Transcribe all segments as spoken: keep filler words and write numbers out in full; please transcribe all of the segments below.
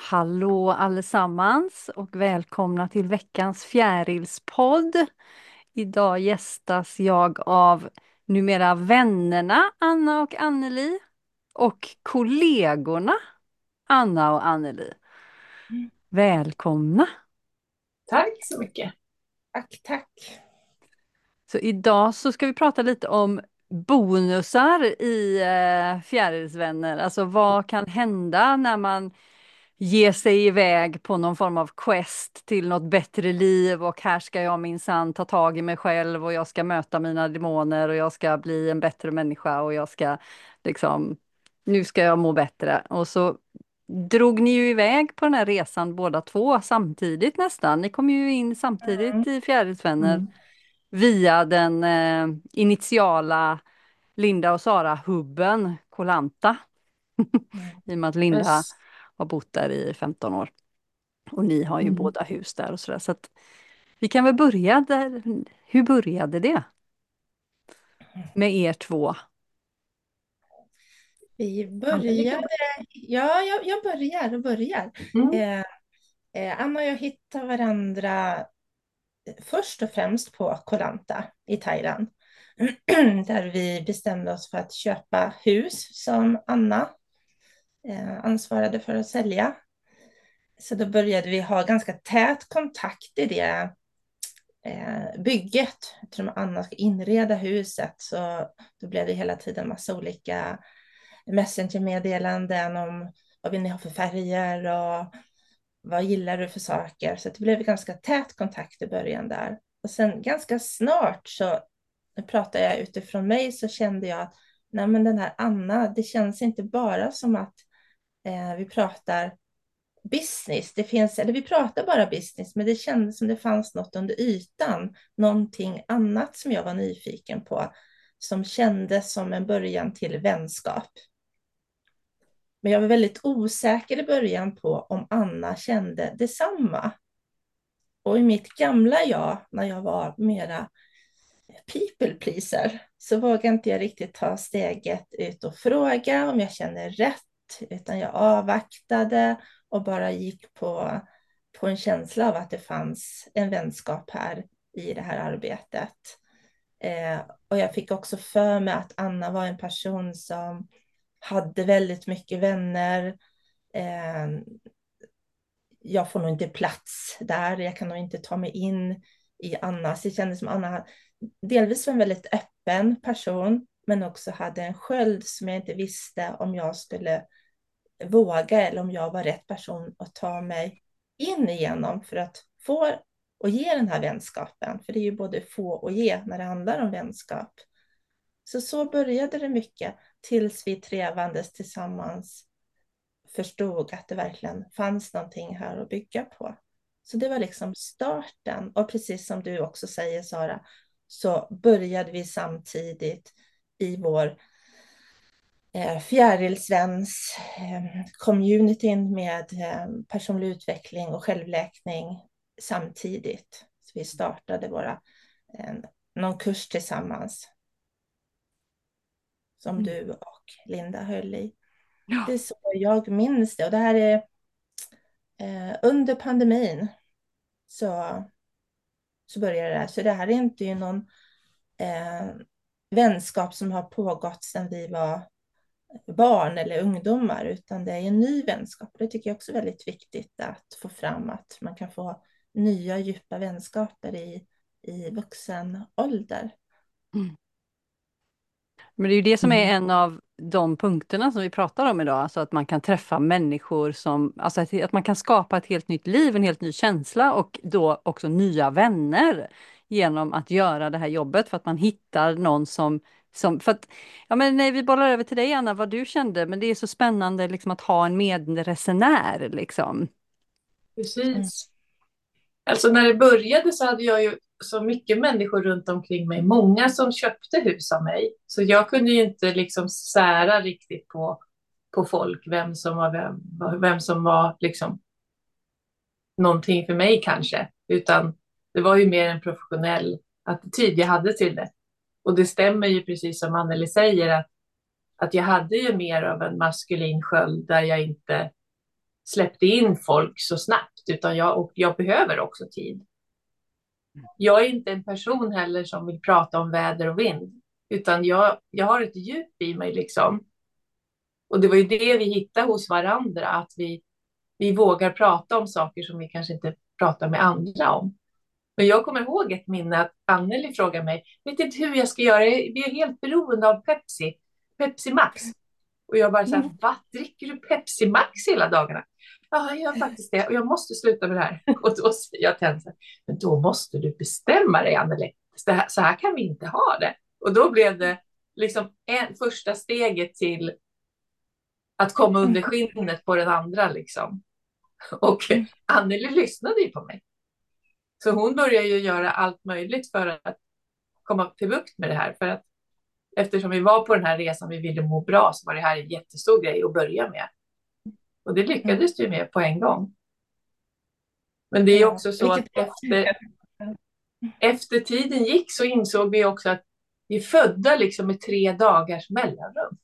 Hallå allesammans och välkomna till veckans fjärilspodd. Idag gästas jag av numera vännerna Anna och Anneli och kollegorna Anna och Anneli. Mm. Välkomna! Tack så mycket. Tack, tack. Så idag så ska vi prata lite om bonusar i eh, fjärilsvänner. Alltså vad kan hända när man ger sig iväg på någon form av quest till något bättre liv och här ska jag minsann ta tag i mig själv och jag ska möta mina demoner och jag ska bli en bättre människa och jag ska liksom, nu ska jag må bättre. Och så drog ni ju iväg på den här resan båda två samtidigt nästan. Ni kom ju in Mm. samtidigt i Fjärilsvänner Mm. via den eh, initiala Linda och Sara-hubben Kolanta. Mm. I och med att Linda Yes. har bott där i femton år. Och ni har ju Mm. båda hus där och sådär. Så att vi kan väl börja där. Hur började det med er två? Vi Anneli kan började, ja, jag, jag börjar och börjar. Mm. Eh, eh, Anna och jag hittade varandra först och främst på Koh Lanta i Thailand. Där vi bestämde oss för att köpa hus som Anna eh, ansvarade för att sälja. Så då började vi ha ganska tät kontakt i det eh, bygget. Eftersom Anna ska inreda huset så då blev det hela tiden massa olika messengermeddelanden om vad vill ni ha för färger och vad gillar du för saker. Så det blev ganska tät kontakt i början där. Och sen ganska snart så, nu pratar jag utifrån mig, så kände jag att nej men den här Anna, det känns inte bara som att eh, vi pratar business. Det finns, eller vi pratar bara business, men det kändes som det fanns något under ytan. Någonting annat som jag var nyfiken på. Som kändes som en början till vänskap. Men jag var väldigt osäker i början på om Anna kände detsamma. Och i mitt gamla jag, när jag var mera people pleaser, så vågade inte jag riktigt ta steget ut och fråga om jag känner rätt, utan jag avvaktade och bara gick på, på en känsla av att det fanns en vänskap här i det här arbetet. Eh, och jag fick också för mig att Anna var en person som hade väldigt mycket vänner. Eh, jag får nog inte plats där. Jag kan nog inte ta mig in i Annas. Det kändes som Anna delvis var en väldigt öppen person, men också hade en sköld som jag inte visste om jag skulle våga eller om jag var rätt person att ta mig in igenom för att få och ge den här vänskapen. För det är ju både få och ge när det handlar om vänskap. Så så började det mycket tills vi trevandes tillsammans förstod att det verkligen fanns någonting här att bygga på. Så det var liksom starten. Och precis som du också säger, Sara, så började vi samtidigt i vår eh, fjärilsväns eh, communityn med eh, personlig utveckling och självläkning samtidigt. Så vi startade våra, eh, någon kurs tillsammans som Mm. du och Linda höll i. Det Ja. är så jag minns det. Och det här är eh, under pandemin så, så började det här. Så det här är inte ju någon eh, vänskap som har pågått sedan vi var barn eller ungdomar, utan det är en ny vänskap. Det tycker jag också är väldigt viktigt att få fram, att man kan få nya djupa vänskaper i, i vuxen ålder. Mm. Men det är ju det som är Mm. en av de punkterna som vi pratar om idag, alltså att man kan träffa människor som, alltså att, att man kan skapa ett helt nytt liv, en helt ny känsla och då också nya vänner genom att göra det här jobbet för att man hittar någon som, som för att, ja men nej, vi bollar över till dig Anna, vad du kände, men det är så spännande liksom att ha en medresenär liksom. Mm. Precis. Alltså när det började så hade jag ju så mycket människor runt omkring mig. Många som köpte hus av mig. Så jag kunde ju inte liksom sära riktigt på, på folk. Vem som var vem. Vem som var liksom någonting för mig kanske. Utan det var ju mer en professionell attityd jag hade till det. Och det stämmer ju precis som Anneli säger att, att jag hade ju mer av en maskulin sköld där jag inte släppte in folk så snabbt, utan jag, och jag behöver också tid. Jag är inte en person heller som vill prata om väder och vind, utan jag, jag har ett djup i mig liksom. Och det var ju det vi hittade hos varandra, att vi, vi vågar prata om saker som vi kanske inte pratar med andra om. Men jag kommer ihåg ett minne att Anneli frågade mig, vet inte hur jag ska göra, vi är helt beroende av Pepsi, Pepsi Max. Och jag bara så här, vad dricker du Pepsi Max hela dagarna? Ja, jag gör faktiskt det och jag måste sluta med det här. Och då säger jag till henne, men då måste du bestämma dig, Anneli. Så här, så här kan vi inte ha det. Och då blev det liksom en, första steget till att komma under skinnet på den andra liksom. Och Anneli lyssnade ju på mig. Så hon började ju göra allt möjligt för att komma till bukt med det här. För att eftersom vi var på den här resan, vi ville må bra, så var det här en jättestor grej att börja med. Och det lyckades du med på en gång. Men det är också så att efter, efter tiden gick så insåg vi också att vi är födda liksom med tre dagars mellanrum.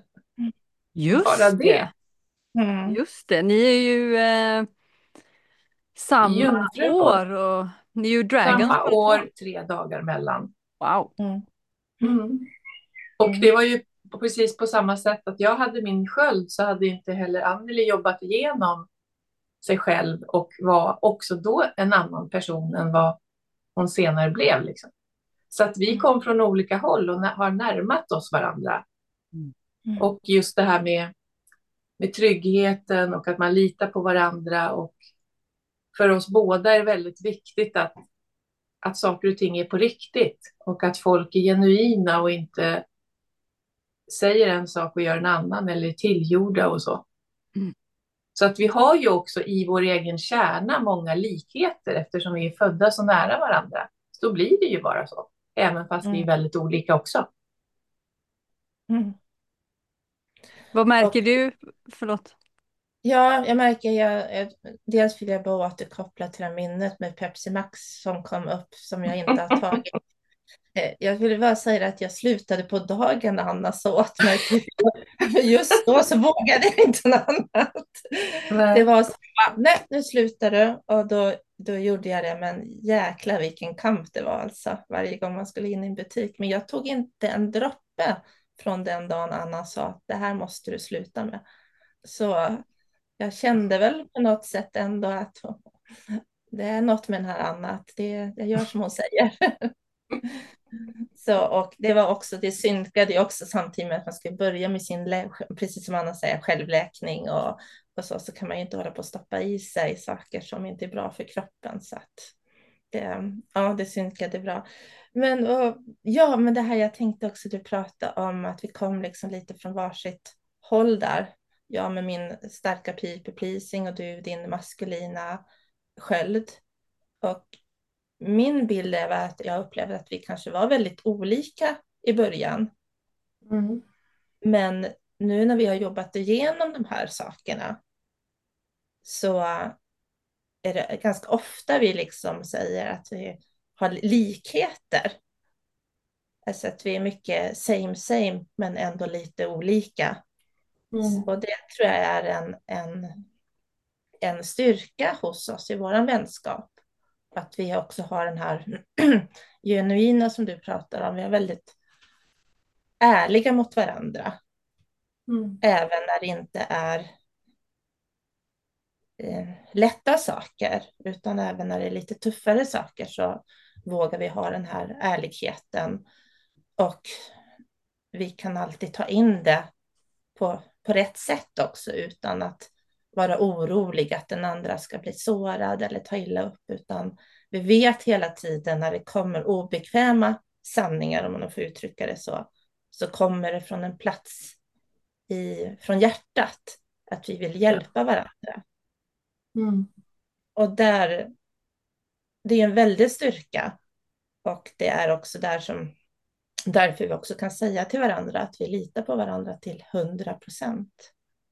Just Bara det. det. Mm. Just det, ni är ju eh, samma Jungfrur på- år och ni är ju dragons. Samma år, tre dagar mellan. Wow. Mm. Mm. Och det var ju precis på samma sätt att jag hade min sköld, så hade inte heller Anneli jobbat igenom sig själv och var också då en annan person än vad hon senare blev. Liksom. Så att vi kom från olika håll och har närmat oss varandra. Mm. Och just det här med, med tryggheten och att man litar på varandra. Och för oss båda är det väldigt viktigt att, att saker och ting är på riktigt. Och att folk är genuina och inte säger en sak och gör en annan eller är tillgjorda och så. Mm. Så att vi har ju också i vår egen kärna många likheter eftersom vi är födda så nära varandra. Så då blir det ju bara så. Även fast Mm. vi är väldigt olika också. Mm. Vad märker Och- du? Förlåt. Ja, jag märker, jag, jag, dels vill jag bara återkoppla till det här minnet med Pepsi Max som kom upp som jag inte har tagit. Eh, Jag ville bara säga att jag slutade på dagen när Anna sa åt mig. För just då så vågade jag inte något annat. Nej. Det var så, nej nu slutar du. Och då, då gjorde jag det, men jäklar vilken kamp det var alltså. Varje gång man skulle in i en butik. Men jag tog inte en droppe från den dagen Anna sa att det här måste du sluta med. Så jag kände väl på något sätt ändå att det är något med den här Anna, att det, jag gör som hon säger. Så, och det var också, det synkade också samtidigt med att man ska börja med sin, lä- precis som Anna säger, självläkning och, och så, så kan man ju inte hålla på att stoppa i sig saker som inte är bra för kroppen. Så att det, ja, det synkade bra. Men, och, ja, men det här jag tänkte också, du pratade om att vi kom liksom lite från varsitt håll där. Jag med min starka people pleasing och du din maskulina sköld. Och min bild är att jag upplevde att vi kanske var väldigt olika i början. Mm. Men nu när vi har jobbat igenom de här sakerna så är det ganska ofta vi liksom säger att vi har likheter. Alltså att vi är mycket same same men ändå lite olika. Mm. Och det tror jag är en, en, en styrka hos oss i vår vänskap. Att vi också har den här genuina som du pratar om. Vi är väldigt ärliga mot varandra. Mm. Även när det inte är eh, lätta saker. Utan även när det är lite tuffare saker så vågar vi ha den här ärligheten. Och vi kan alltid ta in det på, på rätt sätt också. Utan att vara orolig att den andra ska bli sårad eller ta illa upp. Utan vi vet hela tiden när det kommer obekväma sanningar, om man får uttrycka det så, så kommer det från en plats i, från hjärtat, att vi vill hjälpa varandra. Mm. Och där, det är en väldig styrka. Och det är också där som, därför vi också kan säga till varandra att vi litar på varandra till hundra procent.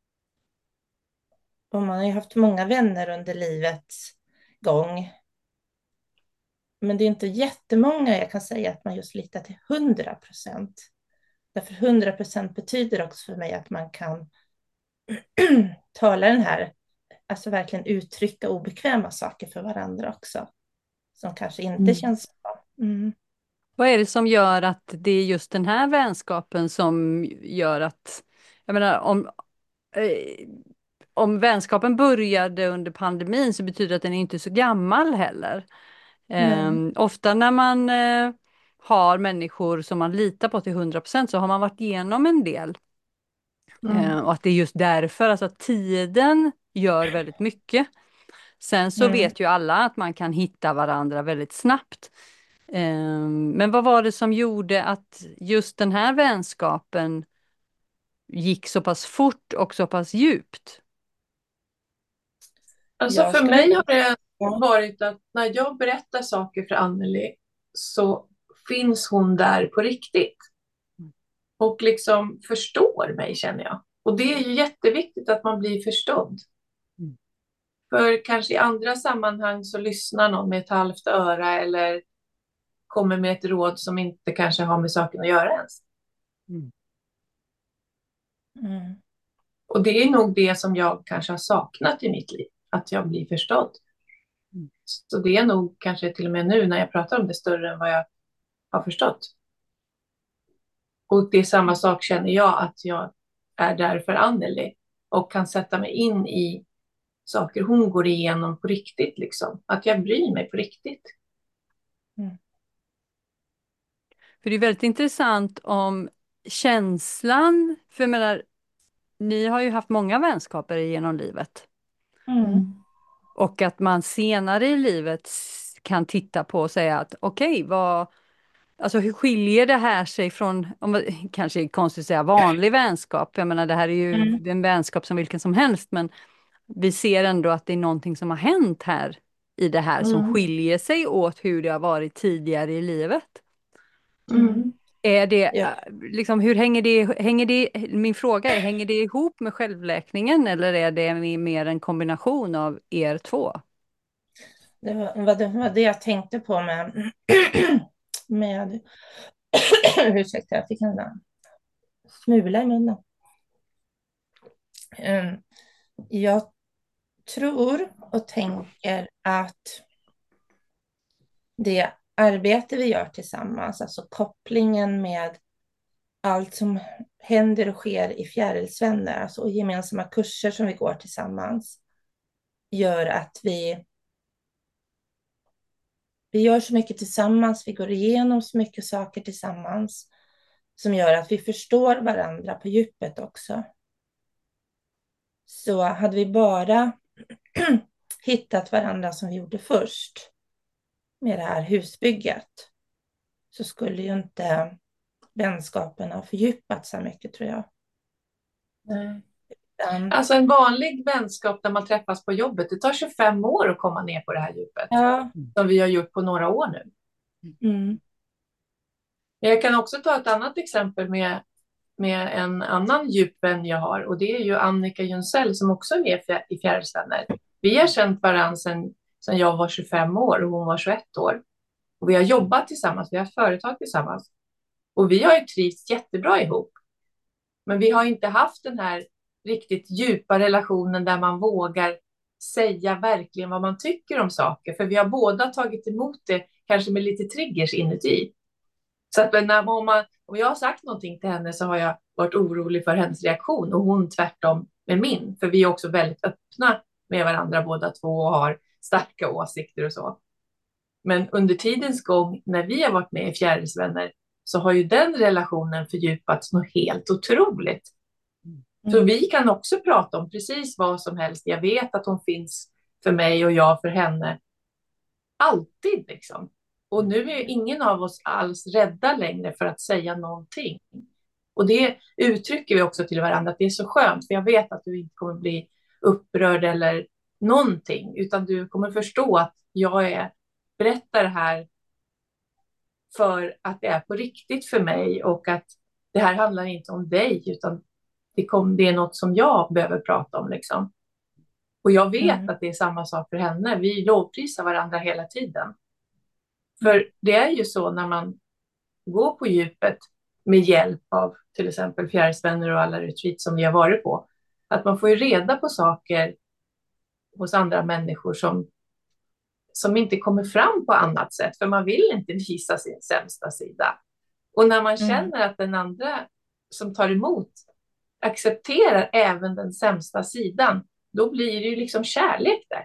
Och man har ju haft många vänner under livets gång. Men det är inte jättemånga jag kan säga att man just litar till hundra procent. Därför hundra procent betyder också för mig att man kan tala den här alltså verkligen uttrycka obekväma saker för varandra också. Som kanske inte Mm. känns bra. Mm. Vad är det som gör att det är just den här vänskapen som gör att, jag menar om, eh, om vänskapen började under pandemin så betyder det att den är inte så gammal heller. Eh, Nej. ofta när man eh, har människor som man litar på till hundra procent så har man varit igenom en del. Mm. Eh, och att det är just därför, alltså att tiden gör väldigt mycket. Sen så Mm. vet ju alla att man kan hitta varandra väldigt snabbt. Eh, men vad var det som gjorde att just den här vänskapen gick så pass fort och så pass djupt? Alltså Jag för skulle mig vilja- har det Ja. varit att när jag berättar saker för Anneli så finns hon där på riktigt. Och liksom förstår mig, känner jag. Och det är ju jätteviktigt att man blir förstådd. Mm. För kanske i andra sammanhang så lyssnar någon med ett halvt öra eller kommer med ett råd som inte kanske har med saken att göra ens. Mm. Mm. Och det är nog det som jag kanske har saknat i mitt liv. Att jag blir förstådd. Mm. Så det är nog kanske till och med nu när jag pratar om det större än vad jag har förstått. Och det är samma sak känner jag att jag är där för Anneli. Och kan sätta mig in i saker hon går igenom på riktigt. Liksom. Att jag bryr mig på riktigt. Mm. För det är väldigt intressant om känslan, för jag menar, ni har ju haft många vänskaper genom livet. Mm. Och att man senare i livet s- kan titta på och säga att okej, vad, alltså hur skiljer det här sig från, om, man- kanske är konstigt att säga vanlig vänskap, jag menar det här är ju Mm. en vänskap som vilken som helst, men vi ser ändå att det är någonting som har hänt här i det här som Mm. skiljer sig åt hur det har varit tidigare i livet. Mm. Är det, Ja. äh, liksom, hur hänger det, hänger det, min fråga är, hänger det ihop med självläkningen eller är det mer en kombination av er två? Det var, var det var det jag tänkte på med, med ursäkta, jag fick en smula i munnen. Um, jag tror och tänker att det arbete vi gör tillsammans, alltså kopplingen med allt som händer och sker i Fjärilsvänner, alltså och gemensamma kurser som vi går tillsammans, gör att vi Vi gör så mycket tillsammans, vi går igenom så mycket saker tillsammans som gör att vi förstår varandra på djupet också. Så hade vi bara hittat varandra som vi gjorde först med det här husbygget så skulle ju inte vänskapen ha fördjupats så mycket, tror jag. Nej. Um, Alltså en vanlig vänskap där man träffas på jobbet, det tar tjugofem år att komma ner på det här djupet. ja. Som vi har gjort på några år nu. Mm. Jag kan också ta ett annat exempel med, med en annan djup vän jag har. Och det är ju Annika Junsell som också är med i Fjärilsvänner. Vi har känt varandra sedan, sedan jag var tjugofem år och hon var tjugoett år. Och vi har jobbat tillsammans, vi har haft företag tillsammans. Och vi har ju trivts jättebra ihop. Men vi har inte haft den här riktigt djupa relationen där man vågar säga verkligen vad man tycker om saker. För vi har båda tagit emot det, kanske med lite triggers inuti. Så att när, om, man, om jag har sagt någonting till henne så har jag varit orolig för hennes reaktion. Och hon tvärtom med min. För vi är också väldigt öppna med varandra båda två och har starka åsikter och så. Men under tidens gång när vi har varit med i Fjärilsvänner så har ju den relationen fördjupats något helt otroligt. Mm. Så vi kan också prata om precis vad som helst. Jag vet att hon finns för mig och jag för henne. Alltid liksom. Och nu är ingen av oss alls rädda längre för att säga någonting. Och det uttrycker vi också till varandra att det är så skönt. För jag vet att du inte kommer bli upprörd eller någonting. Utan du kommer förstå att jag är, berättar det här för att det är på riktigt för mig. Och att det här handlar inte om dig utan det, kom, det är något som jag behöver prata om liksom. Och jag vet Mm. att det är samma sak för henne. Vi lovprisar varandra hela tiden. För det är ju så när man går på djupet med hjälp av till exempel Fjärilsvänner och alla retreat som vi har varit på. Att man får ju reda på saker hos andra människor som, som inte kommer fram på annat sätt, för man vill inte visa sin sämsta sida. Och när man Mm. känner att den andra som tar emot accepterar även den sämsta sidan, då blir det ju liksom kärlek där.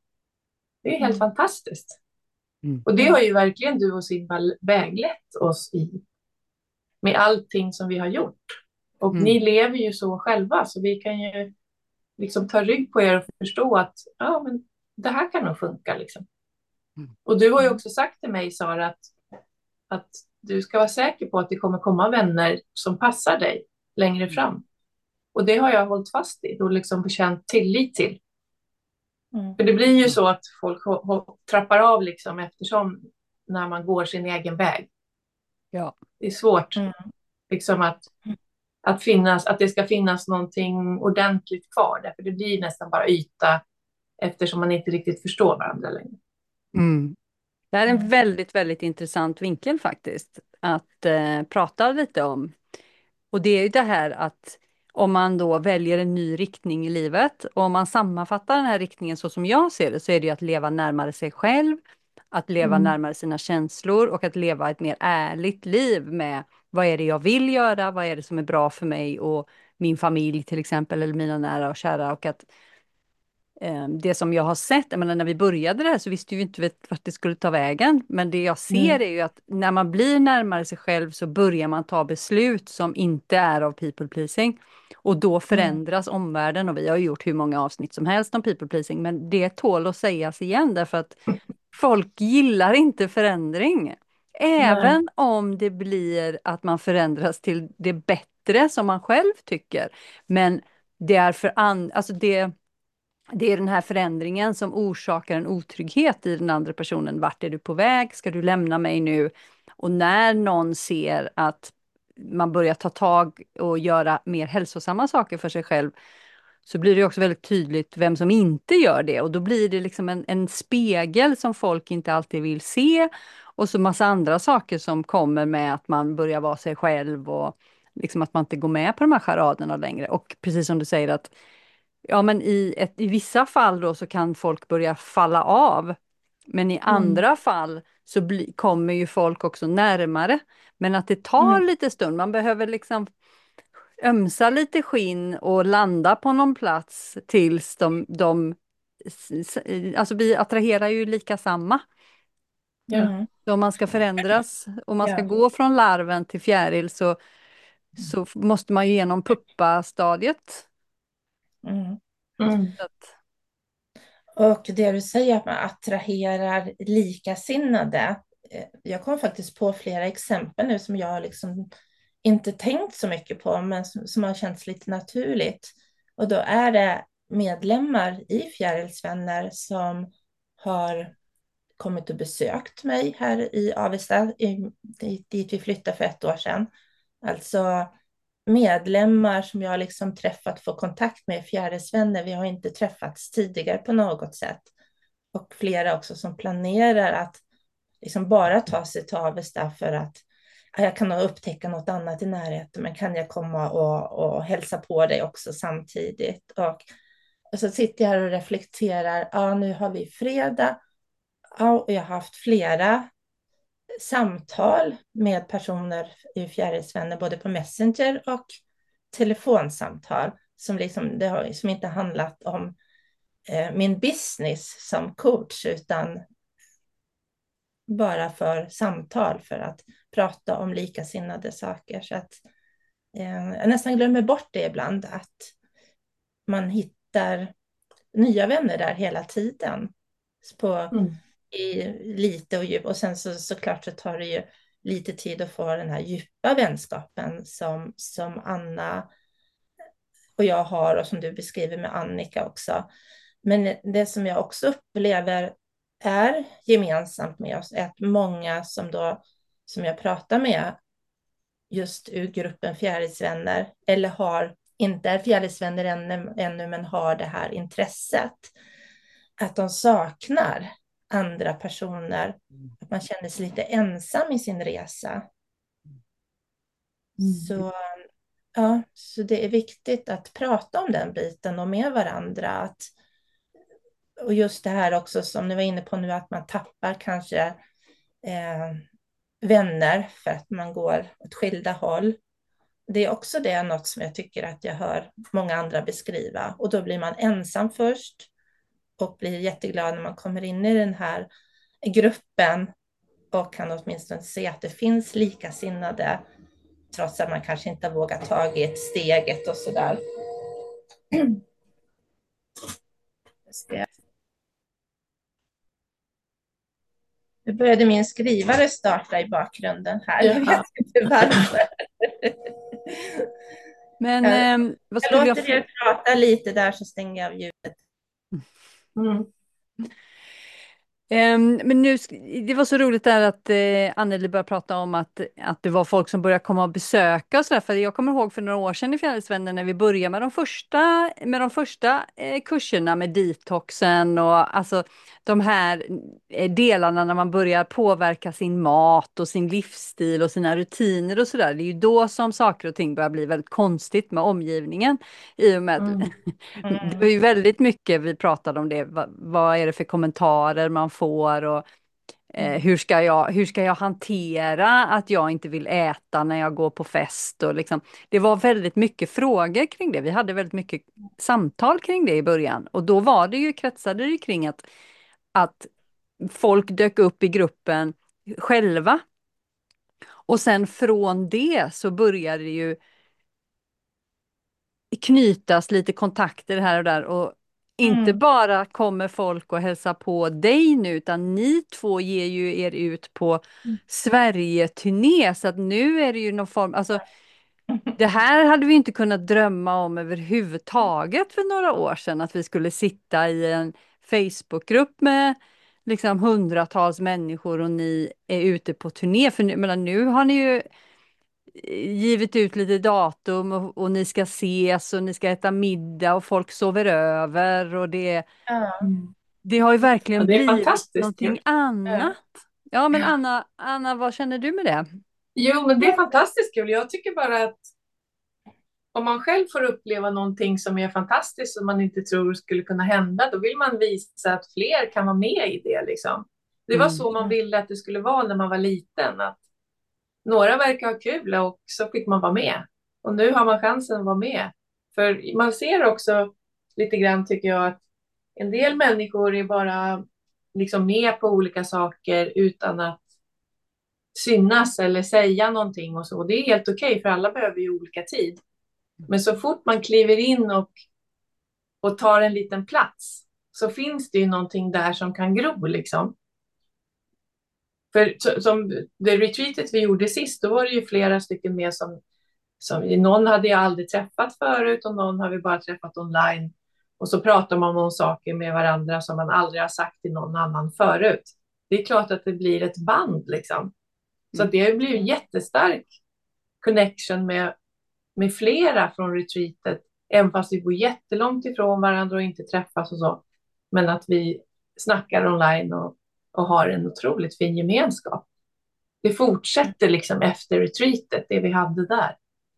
Det är helt Mm. fantastiskt. Mm. Och det har ju verkligen du och Simba väglett oss i, med allting som vi har gjort. Och Mm. ni lever ju så själva, så vi kan ju liksom ta rygg på er och förstå att ja, men det här kan nog funka liksom. Mm. Och du har ju också sagt till mig, Sara, att, att du ska vara säker på att det kommer komma vänner som passar dig längre fram. Och det har jag hållit fast i och liksom känt tillit till. Mm. För det blir ju så att folk ho- ho- trappar av liksom eftersom när man går sin egen väg. Ja. Det är svårt Mm. liksom att, att, finnas, att det ska finnas någonting ordentligt kvar. Därför det blir nästan bara yta eftersom man inte riktigt förstår varandra längre. Mm. Det här är en Mm. väldigt, väldigt intressant vinkel faktiskt att eh, prata lite om. Och det är ju det här att om man då väljer en ny riktning i livet och om man sammanfattar den här riktningen så som jag ser det, så är det ju att leva närmare sig själv, att leva Mm. närmare sina känslor och att leva ett mer ärligt liv med vad är det jag vill göra, vad är det som är bra för mig och min familj till exempel, eller mina nära och kära, och att eh, det som jag har sett, jag menar, när vi började det här så visste vi inte vet vart det skulle ta vägen, men det jag ser Mm. är ju att när man blir närmare sig själv så börjar man ta beslut som inte är av people pleasing. Och då förändras omvärlden, och vi har ju gjort hur många avsnitt som helst om people pleasing, men det tål att sägas igen därför att folk gillar inte förändring. Även Nej. om det blir att man förändras till det bättre som man själv tycker. Men det är för an, alltså det det är den här förändringen som orsakar en otrygghet i den andra personen. Vart är du på väg? Ska du lämna mig nu? Och när någon ser att man börjar ta tag och göra mer hälsosamma saker för sig själv, så blir det också väldigt tydligt vem som inte gör det. Och då blir det liksom en, en spegel som folk inte alltid vill se. Och så massa andra saker som kommer med att man börjar vara sig själv och liksom att man inte går med på de här charaderna längre. Och precis som du säger att ja, men i, ett, i vissa fall då så kan folk börja falla av. Men i Mm. andra fall så bli, kommer ju folk också närmare. Men att det tar Mm. lite stund. Man behöver liksom ömsa lite skinn och landa på någon plats tills de, de s- s- alltså vi attraherar ju lika samma. Ja. Mm. Så om man ska förändras och man ska Ja. gå från larven till fjäril så, så måste man ju igenom puppa-stadiet. Mm. Mm. Så att, Och det du säger att man attraherar likasinnade. eh, Jag kom faktiskt på flera exempel nu som jag liksom inte tänkt så mycket på, men som, som har känts lite naturligt. Och då är det medlemmar i Fjärilsvänner som har kommit och besökt mig här i Avesta, i, dit, dit vi flyttade för ett år sedan. Alltså medlemmar som jag liksom träffat, få kontakt med, Fjärilsvänner. Vi har inte träffats tidigare på något sätt. Och flera också som planerar att liksom bara ta sig till Avesta för att ja, jag kan nog upptäcka något annat i närheten, men kan jag komma och, och hälsa på dig också samtidigt? Och, och så sitter jag här och reflekterar, ja nu har vi fredag, ja, och jag har haft flera samtal med personer i Fjärilsvänner, både på Messenger och telefonsamtal, som, liksom, det har, som inte handlat om eh, min business som coach, utan bara för samtal, för att prata om likasinnade saker. Så att eh, jag nästan glömmer bort det ibland, att man hittar nya vänner där hela tiden. På, Mm. i lite och djup. Och sen så, såklart så tar det ju lite tid att få den här djupa vänskapen som, som Anna och jag har, och som du beskriver med Annika också. Men det som jag också upplever är gemensamt med oss är att många som då, som jag pratar med just ur gruppen Fjärilsvänner, eller har, inte är Fjärilsvänner ännu, ännu men har det här intresset, att de saknar andra personer, att man känner sig lite ensam i sin resa. Mm. Så, ja, så det är viktigt att prata om den biten och med varandra, att och just det här också som ni var inne på nu, att man tappar kanske eh, vänner för att man går åt skilda håll. Det är också det något som jag tycker att jag hör många andra beskriva. Och då blir man ensam först och blir jätteglad när man kommer in i den här gruppen och kan åtminstone se att det finns likasinnade, trots att man kanske inte har vågat tagit steget och sådär. Nu började min skrivare starta i bakgrunden här. Jag vet inte varför. Men jag, eh, vad jag skulle låter jag... er prata lite där så stänger jag av ljudet. Mm. Um, men nu, det var så roligt där att eh, Anneli började prata om att, att det var folk som började komma och besöka och sådär. För jag kommer ihåg för några år sedan i Fjärilsvänner när vi började med de första, med de första eh, kurserna med detoxen och alltså de här eh, delarna när man börjar påverka sin mat och sin livsstil och sina rutiner och sådär. Det är ju då som saker och ting börjar bli väldigt konstigt med omgivningen i och med Mm. det var ju väldigt mycket vi pratade om det. Va, vad är det för kommentarer man får och eh, hur ska jag, hur ska jag hantera att jag inte vill äta när jag går på fest och liksom. Det var väldigt mycket frågor kring det. Vi hade väldigt mycket samtal kring det i början och då var det ju kretsade det kring att, att folk dök upp i gruppen själva. Och sen från det så började det ju knytas lite kontakter här och där och inte Mm. bara kommer folk och hälsar på dig nu utan ni två ger ju er ut på Sverige-turné så att nu är det ju någon form, alltså det här hade vi inte kunnat drömma om överhuvudtaget för några år sedan att vi skulle sitta i en Facebookgrupp med liksom hundratals människor och ni är ute på turné för nu, men nu har ni ju givit ut lite datum och, och ni ska ses och ni ska äta middag och folk sover över och det, Ja. Mm. det har ju Ja, verkligen det är blivit fantastiskt ju. någonting annat. Ja, men Anna, Anna, vad känner du med det? Jo, men det är fantastiskt kul. Jag tycker bara att om man själv får uppleva någonting som är fantastiskt som man inte tror skulle kunna hända, då vill man visa att fler kan vara med i det. Liksom. Det var Mm. så man ville att det skulle vara när man var liten. Att några verkar ha kul och så fick man vara med. Och nu har man chansen att vara med. För man ser också lite grann tycker jag att en del människor är bara liksom med på olika saker utan att synas eller säga någonting och så. Det är helt okej okay, för alla behöver ju olika tid. Men så fort man kliver in och, och tar en liten plats så finns det ju någonting där som kan gro liksom. För som det retreatet vi gjorde sist, då var det ju flera stycken med som, som någon hade jag aldrig träffat förut och någon har vi bara träffat online. Och så pratar man om saker med varandra som man aldrig har sagt till någon annan förut. Det är klart att det blir ett band liksom. Så Mm. det blir en jättestark connection med, med flera från retreatet. Även fast vi bor jättelångt ifrån varandra och inte träffas och så. Men att vi snackar online och, och har en otroligt fin gemenskap. Det fortsätter liksom efter retreatet, det vi hade där.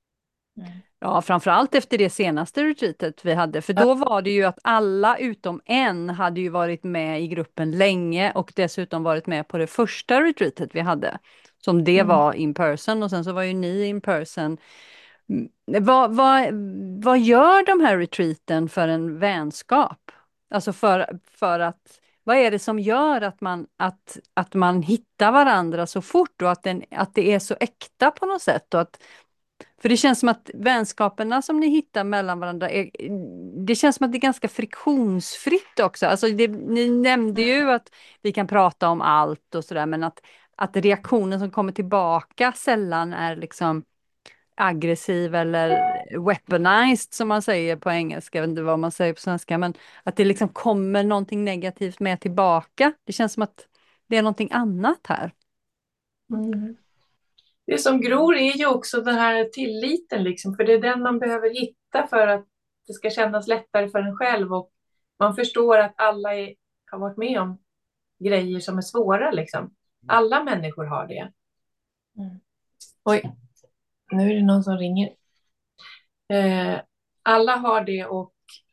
Ja, framförallt efter det senaste retreatet vi hade, för då var det ju att alla utom en hade ju varit med i gruppen länge och dessutom varit med på det första retreatet vi hade, som det Mm. var in person och sen så var ju ni in person. Mm, Vad, vad, vad gör de här retreaten för en vänskap? Alltså för, för att, vad är det som gör att man, att, att man hittar varandra så fort och att, den, att det är så äkta på något sätt och att för det känns som att vänskaperna som ni hittar mellan varandra, är, det känns som att det är ganska friktionsfritt också. Alltså det, ni nämnde ju att vi kan prata om allt och sådär, men att, att reaktionen som kommer tillbaka sällan är liksom aggressiv eller weaponized som man säger på engelska, jag vet inte vad man säger på svenska, men att det liksom kommer någonting negativt med tillbaka. Det känns som att det är någonting annat här. Mm. Det som gror är ju också den här tilliten, liksom, för det är den man behöver hitta för att det ska kännas lättare för en själv och man förstår att alla är, har varit med om grejer som är svåra. Liksom. Alla människor har det. Mm. Oj, nu är det någon som ringer. Eh, alla har det och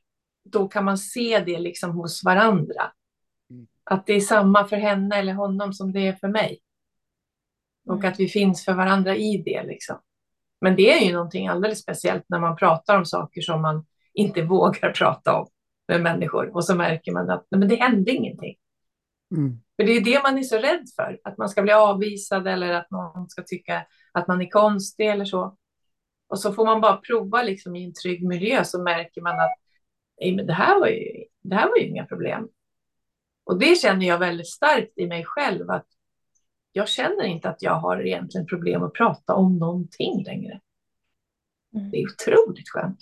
då kan man se det liksom hos varandra. Mm. Att det är samma för henne eller honom som det är för mig. Och Mm. att vi finns för varandra i det liksom. Men det är ju någonting alldeles speciellt när man pratar om saker som man inte vågar prata om med människor. Och så märker man att nej, men det hände ingenting. Mm. För det är det man är så rädd för. Att man ska bli avvisad eller att någon ska tycka att man är konstig eller så. Och så får man bara prova liksom i en trygg miljö, så märker man att nej, men det, här var ju, det här var ju inga problem. Och det känner jag väldigt starkt i mig själv. Att jag känner inte att jag har egentligen problem att prata om någonting längre. Mm. Det är otroligt skönt.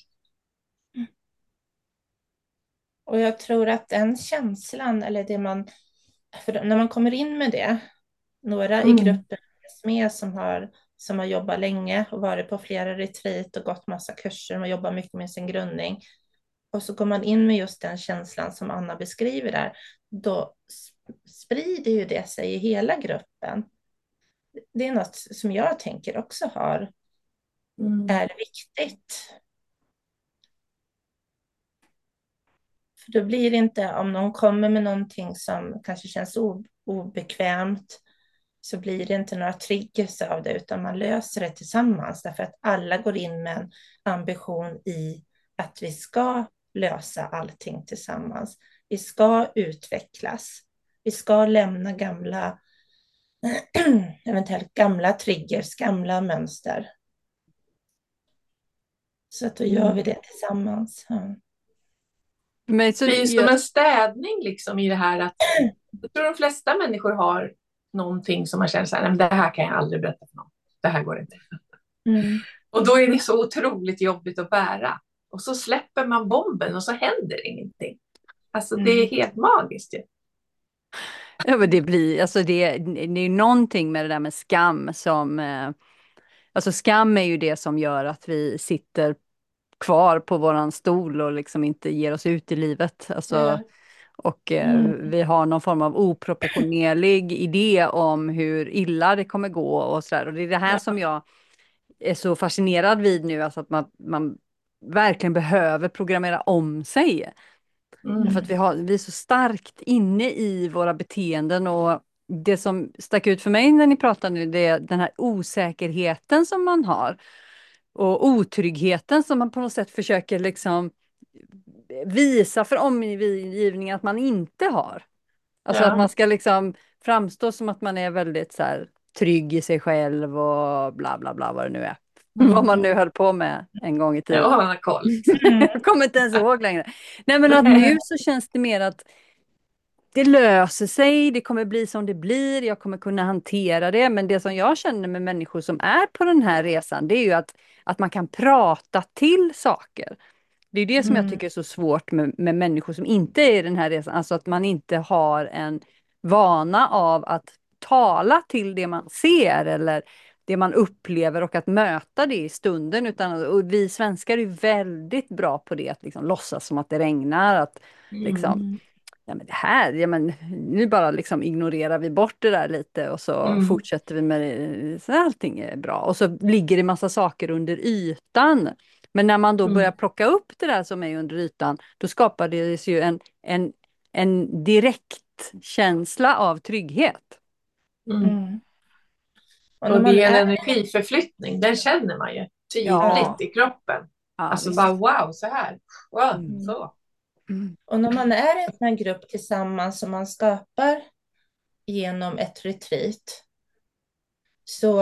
Och jag tror att den känslan, eller det man, för när man kommer in med det, några i Mm. gruppen med som har, som har jobbat länge och varit på flera retreat och gått massa kurser och jobbar mycket med sin grundning. Och så går man in med just den känslan som Anna beskriver där, då sprider ju det sig i hela gruppen. Det är något som jag tänker också har, Mm. är viktigt. För då blir det inte, om någon kommer med någonting som kanske känns obekvämt, så blir det inte några triggers av det, utan man löser det tillsammans, därför att alla går in med en ambition i att vi ska lösa allting tillsammans. Vi ska utvecklas. Vi ska lämna gamla, eventuellt gamla triggers, gamla mönster. Så att då gör vi det tillsammans. Ja. Men så, Det är ju som jag, en städning liksom i det här. Att jag tror de flesta människor har någonting som man känner så här, nej, men det här kan jag aldrig berätta för någon. Det här går inte. Mm. Och då är det så otroligt jobbigt att bära. Och så släpper man bomben och så händer ingenting. Alltså det är helt magiskt ju. ja, men det blir, alltså det, det är någonting med det där med skam som, eh, alltså skam är ju det som gör att vi sitter kvar på våran stol och liksom inte ger oss ut i livet. Alltså, Ja. och eh, Mm. vi har någon form av oproportionerlig idé om hur illa det kommer gå och sådär. Och det är det här Ja. som jag är så fascinerad vid nu, alltså att man, man verkligen behöver programmera om sig. Mm. För att vi, har, vi är så starkt inne i våra beteenden, och det som stack ut för mig när ni pratar nu, det är den här osäkerheten som man har. Och otryggheten som man på något sätt försöker liksom visa för omgivningen att man inte har. Alltså att Ja. man ska liksom framstå som att man är väldigt så här trygg i sig själv och bla bla bla vad det nu är. Mm. Vad man nu höll på med en gång i tiden. Ja, han har koll. Jag kommer inte ens ihåg längre. Nej, men att nu så känns det mer att det löser sig, det kommer bli som det blir, jag kommer kunna hantera det. Men det som jag känner med människor som är på den här resan, det är ju att, att man kan prata till saker. Det är det som jag Mm. tycker är så svårt med, med människor som inte är i den här resan. Alltså att man inte har en vana av att tala till det man ser eller det man upplever och att möta det i stunden. Utan, och vi svenskar är väldigt bra på det, att liksom låtsas som att det regnar. Att liksom, Mm. ja, men det här, ja, men nu bara liksom ignorerar vi bort det där lite och så Mm. fortsätter vi med det. Så allting är bra. Och så ligger det massa saker under ytan. Men när man då Mm. börjar plocka upp det där som är under ytan, då skapar det ju en, en, en direkt känsla av trygghet. Mm. Mm. Och när Och man det är en är, energiförflyttning, den känner man ju tydligt Ja. i kroppen. Ja, Alltså visst. bara wow, så här. Wow, Mm. så. Mm. och när man är i en sån här grupp tillsammans som man skapar genom ett retreat, så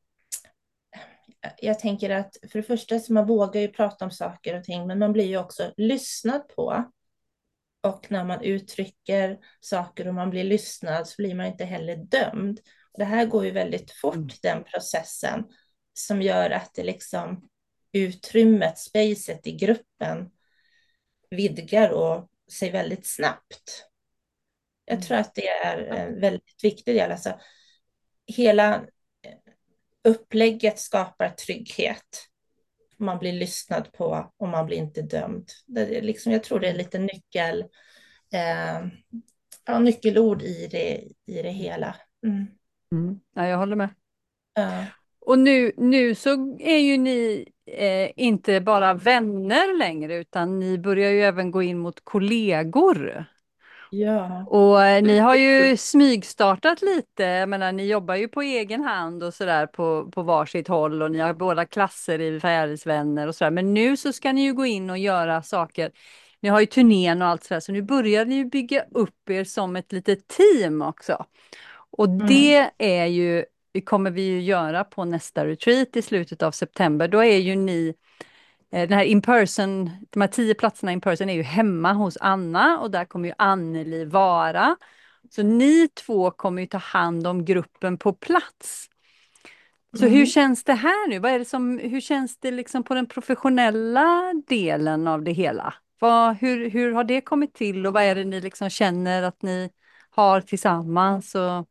jag tänker att för det första så man vågar ju prata om saker och ting, men man blir ju också lyssnad på. Och när man uttrycker saker och man blir lyssnad så blir man inte heller dömd. Det här går ju väldigt fort, Mm. den processen, som gör att det liksom utrymmet, spacet i gruppen vidgar och sig väldigt snabbt. Jag Mm. tror att det är en väldigt viktig del. Alltså, hela upplägget skapar trygghet. Man blir lyssnad på och man blir inte dömd. Det är liksom, jag tror det är lite nyckel, eh, ja, nyckelord i det, i det hela. Mm. Mm. Ja, jag håller med. Ja. Och nu, nu så är ju ni eh, inte bara vänner längre, utan ni börjar ju även gå in mot kollegor. Ja. Och eh, ni har ju smygstartat lite, jag menar, ni jobbar ju på egen hand och sådär på, på varsitt håll och ni har båda klasser i Färilsvänner och sådär. Men nu så ska ni ju gå in och göra saker. Ni har ju turnén och allt sådär, så nu börjar ni ju bygga upp er som ett litet team också. Och Mm. det är ju, det kommer vi ju göra på nästa retreat i slutet av september. Då är ju ni Eh, Den här in-person, de här tio platserna in-person är ju hemma hos Anna och där kommer ju Anneli vara. Så ni två kommer ju ta hand om gruppen på plats. Så hur Mm. känns det här nu? Vad är det som, hur känns det liksom på den professionella delen av det hela? Vad, hur, hur har det kommit till och vad är det ni liksom känner att ni har tillsammans? Och...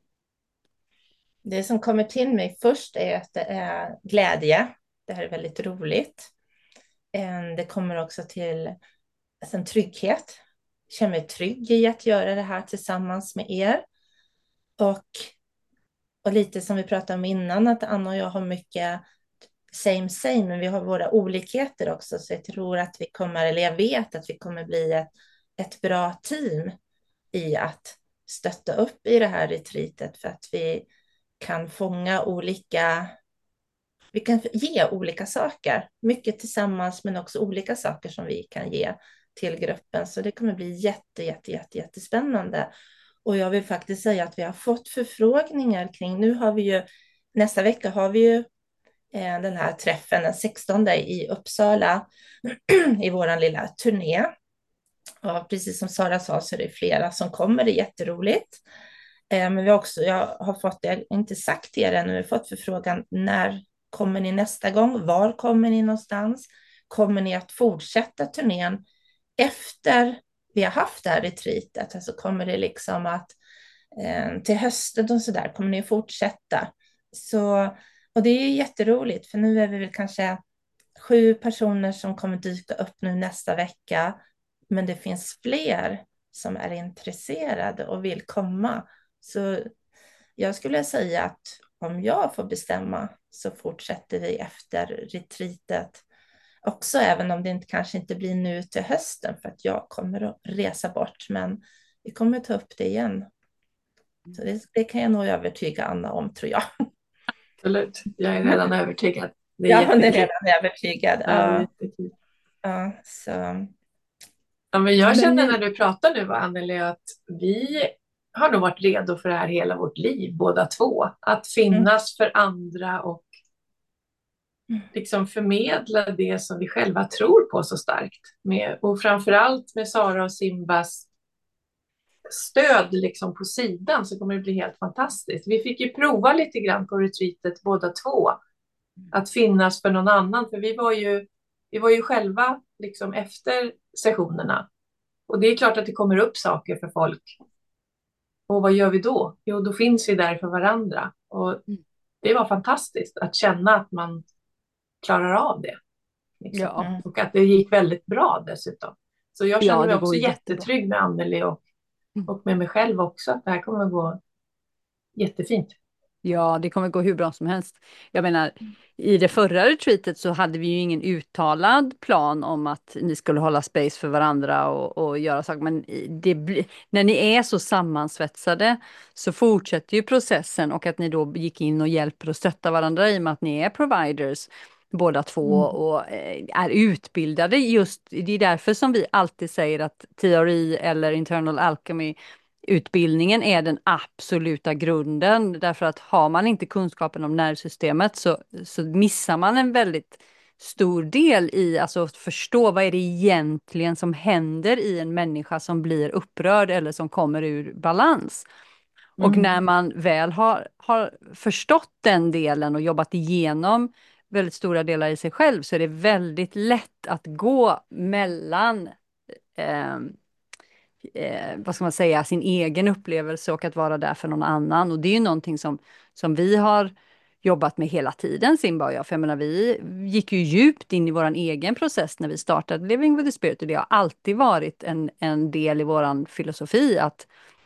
Det som kommer till mig först är att det är glädje. Det här är väldigt roligt. Eh, Det kommer också till alltså, en trygghet. Jag känner mig trygg i att göra det här tillsammans med er. Och, och lite som vi pratade om innan, att Anna och jag har mycket same same, men vi har våra olikheter också. Så jag tror att vi kommer, eller jag vet att vi kommer bli ett, ett bra team i att stötta upp i det här retreatet för att vi kan fånga olika, vi kan ge olika saker, mycket tillsammans men också olika saker som vi kan ge till gruppen. Så det kommer bli jätte, jätte, jätte, jättespännande. Och jag vill faktiskt säga att vi har fått förfrågningar kring, nu har vi ju, nästa vecka har vi ju eh, den här träffen den sextonde i Uppsala i våran lilla turné. Och precis som Sara sa så är det flera som kommer, det är jätteroligt. Eh, Men vi har också, jag har fått, jag har inte sagt det ännu, vi har fått förfrågan, när kommer ni nästa gång? Var kommer ni någonstans? Kommer ni att fortsätta turnén efter vi har haft det här retreatet? Alltså kommer det liksom att eh, till hösten och så där, kommer ni att fortsätta? Så, och det är jätteroligt, för nu är vi väl kanske sju personer som kommer dyka upp nu nästa vecka, men det finns fler som är intresserade och vill komma. Så jag skulle säga att om jag får bestämma så fortsätter vi efter retreatet också, även om det inte, kanske inte blir nu till hösten för att jag kommer att resa bort, men vi kommer ta upp det igen. Så det, det kan jag nog övertyga Anna om, tror jag. Absolut, jag är redan övertygad. Det är Ja, hon är jättekul. redan övertygad. Ja, Ja, jättekul. ja, så. Ja, men jag Men känner nu, när du pratar nu, Anneli, att vi har nog varit redo för det här hela vårt liv, båda två. Att mm, finnas för andra och liksom förmedla det som vi själva tror på så starkt. Med, och framförallt med Sara och Simbas stöd liksom på sidan så kommer det bli helt fantastiskt. Vi fick ju prova lite grann på retreatet båda två. Att finnas för någon annan. För vi var ju, vi var ju själva liksom efter sessionerna. Och det är klart att det kommer upp saker för folk. Och vad gör vi då? Jo, då finns vi där för varandra. Och det var fantastiskt att känna att man klarar av det. Liksom. Ja, mm, Och att det gick väldigt bra dessutom. Så jag känner ja, mig det också går jättebra. jättetrygg med Anneli och, och med mig själv också. Att det här kommer att gå jättefint. Ja, det kommer gå hur bra som helst. Jag menar, i det förra retreatet så hade vi ju ingen uttalad plan om att ni skulle hålla space för varandra och, och göra saker. Men det blir, när ni är så sammansvetsade så fortsätter ju processen och att ni då gick in och hjälper och stöttar varandra i och med att ni är providers båda två mm, och eh, är utbildade just. Det är därför som vi alltid säger att T R E eller Internal Alchemy utbildningen är den absoluta grunden, därför att har man inte kunskapen om nervsystemet så, så missar man en väldigt stor del i alltså, att förstå vad är det egentligen som händer i en människa som blir upprörd eller som kommer ur balans. Och när mm, man väl har, har förstått den delen och jobbat igenom väldigt stora delar i sig själv så är det väldigt lätt att gå mellan eh, eh, vad ska man säga, sin egen upplevelse och att vara där för någon annan. Och det är ju någonting som, som vi har jobbat med hela tiden, Simba och jag. För jag menar, vi gick ju djupt in i vår egen process när vi startade Living with the Spirit. Och det har alltid varit en, en del i vår filosofi att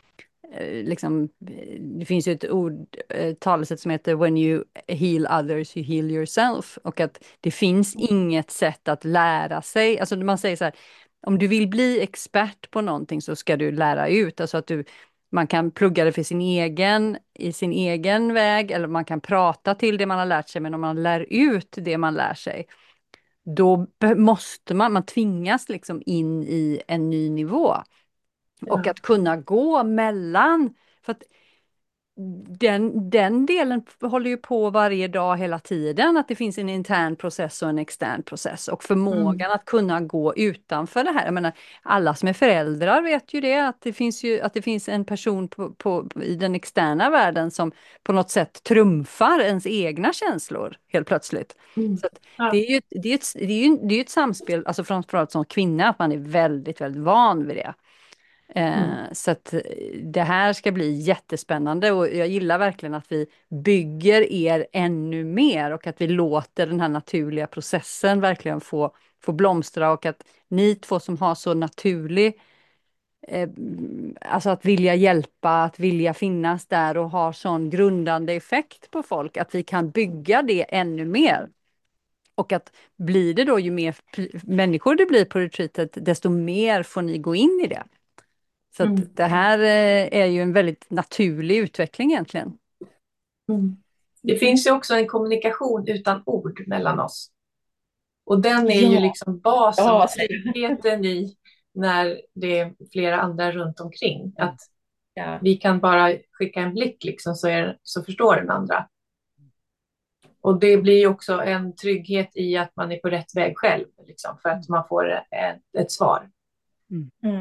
eh, liksom, det finns ju ett ord, eh, talesätt som heter when you heal others, you heal yourself. Och att det finns inget sätt att lära sig. Alltså man säger så här, om du vill bli expert på någonting så ska du lära ut. Alltså att du, man kan plugga det för sin egen, i sin egen väg, eller man kan prata till det man har lärt sig, men om man lär ut det man lär sig, då be- måste man, man tvingas liksom in i en ny nivå. Och Ja. att kunna gå mellan, för att den, den delen håller ju på varje dag hela tiden, att det finns en intern process och en extern process. Och förmågan Mm. att kunna gå utanför det här. Jag menar, alla som är föräldrar vet ju det, att det finns ju att det finns en person på, på, i den externa världen som på något sätt trumfar ens egna känslor helt plötsligt. Mm. Så att det Ja. är ju, ett- det är ett, det är ju, det är ju ett samspel, alltså framförallt som kvinna, att man är väldigt, väldigt van vid det. Mm. Eh, så att eh, det här ska bli jättespännande, och jag gillar verkligen att vi bygger er ännu mer och att vi låter den här naturliga processen verkligen få, få blomstra, och att ni två som har så naturlig, eh, alltså att vilja hjälpa, att vilja finnas där och ha sån grundande effekt på folk, att vi kan bygga det ännu mer. Och att blir det då, ju mer p- människor det blir på retreatet, desto mer får ni gå in i det. Så att Mm. det här eh, är ju en väldigt naturlig utveckling egentligen. Mm. Det finns ju också en kommunikation utan ord mellan oss. Och den är ju Ja, liksom basen ja, och tryggheten i när det är flera andra runt omkring. Att ja. vi kan bara skicka en blick liksom, så, är, så förstår den andra. Och det blir ju också en trygghet i att man är på rätt väg själv. Liksom, för att man får ett, ett svar. Mm.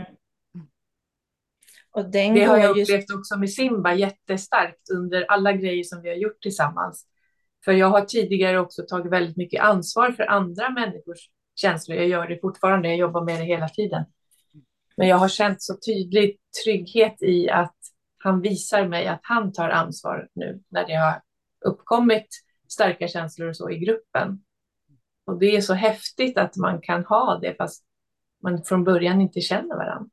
Och den Det har går jag ju... upplevt också med Simba jättestarkt under alla grejer som vi har gjort tillsammans. För jag har tidigare också tagit väldigt mycket ansvar för andra människors känslor. Jag gör det fortfarande, jag jobbar med det hela tiden. Men jag har känt så tydlig trygghet i att han visar mig att han tar ansvar nu när det har uppkommit starka känslor och så i gruppen. Och det är så häftigt att man kan ha det fast man från början inte känner varandra.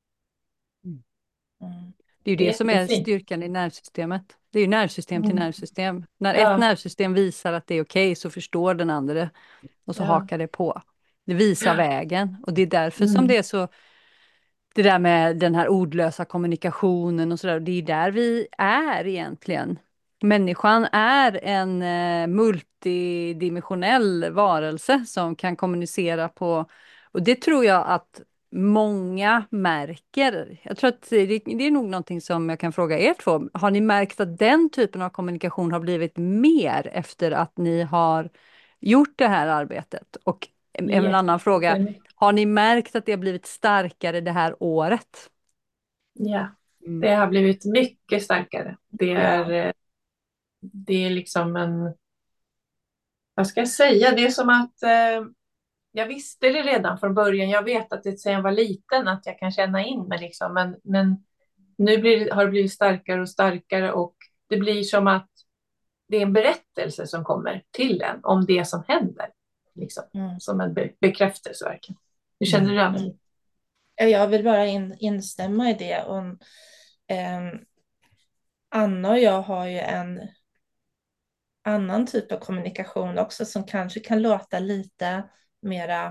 Mm. Det är ju Det är det som är jättefint. styrkan i nervsystemet. Det är ju nervsystem till Mm. nervsystem. När ett Ja. nervsystem visar att det är okej, så förstår den andra och så Ja. hakar det på. Det visar vägen, och det är därför som Mm. det är så, det där med den här ordlösa kommunikationen och sådär, det är där vi är egentligen. Människan är en eh, multidimensionell varelse som kan kommunicera på, och det tror jag att många märker. Jag tror att det, det är nog någonting som jag kan fråga er två. Har ni märkt att den typen av kommunikation har blivit mer efter att ni har gjort det här arbetet? Och en, en annan fråga, har ni märkt att det har blivit starkare det här året? Ja, Mm. det har blivit mycket starkare. Det är, Ja. eh, det är liksom en... Vad ska jag säga? Det är som att eh, jag visste det redan från början. Jag vet att det sedan jag var liten att jag kan känna in mig. Liksom. Men, men nu blir, har det blivit starkare och starkare. Och det blir som att det är en berättelse som kommer till en om det som händer. Liksom. Mm. Som en be- bekräftelse verkligen. Hur känner du, Anneli? Jag vill bara in, instämma i det. Och, ehm, Anna och jag har ju en annan typ av kommunikation också som kanske kan låta lite mera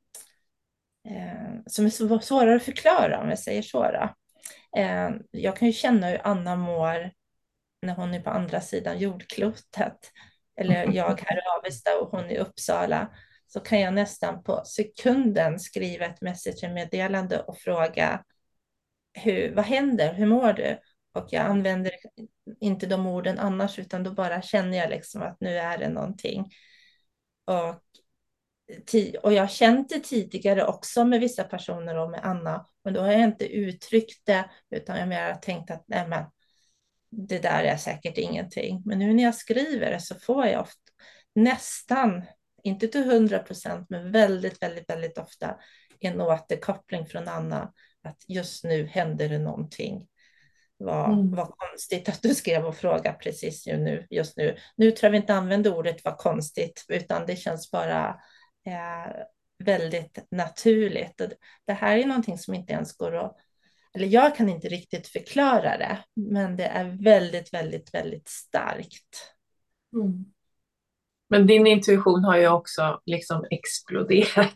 eh, som är svå- svårare att förklara, om jag säger så. Då. Eh, jag kan ju känna hur Anna mår när hon är på andra sidan jordklotet. Eller jag här i Avesta och hon i Uppsala. Så kan jag nästan på sekunden skriva ett messengermeddelande och fråga hur, vad händer, hur mår du? Och jag använder inte de orden annars, utan då bara känner jag liksom att nu är det någonting. Och, ti- och jag har känt det tidigare också med vissa personer och med Anna, men då har jag inte uttryckt det, utan jag har mer tänkt att nej, men det där är säkert ingenting. Men nu när jag skriver det så får jag ofta, nästan, inte till hundra procent, men väldigt, väldigt, väldigt ofta en återkoppling från Anna att just nu händer det någonting. Vad, Mm. vad konstigt att du skrev och frågade precis nu, just nu. Nu tror jag vi inte använder ordet vad konstigt, utan det känns bara eh, väldigt naturligt. Och det här är någonting som inte ens går att eller jag kan inte riktigt förklara det, men det är väldigt, väldigt, väldigt starkt. Mm. Men din intuition har ju också liksom exploderat.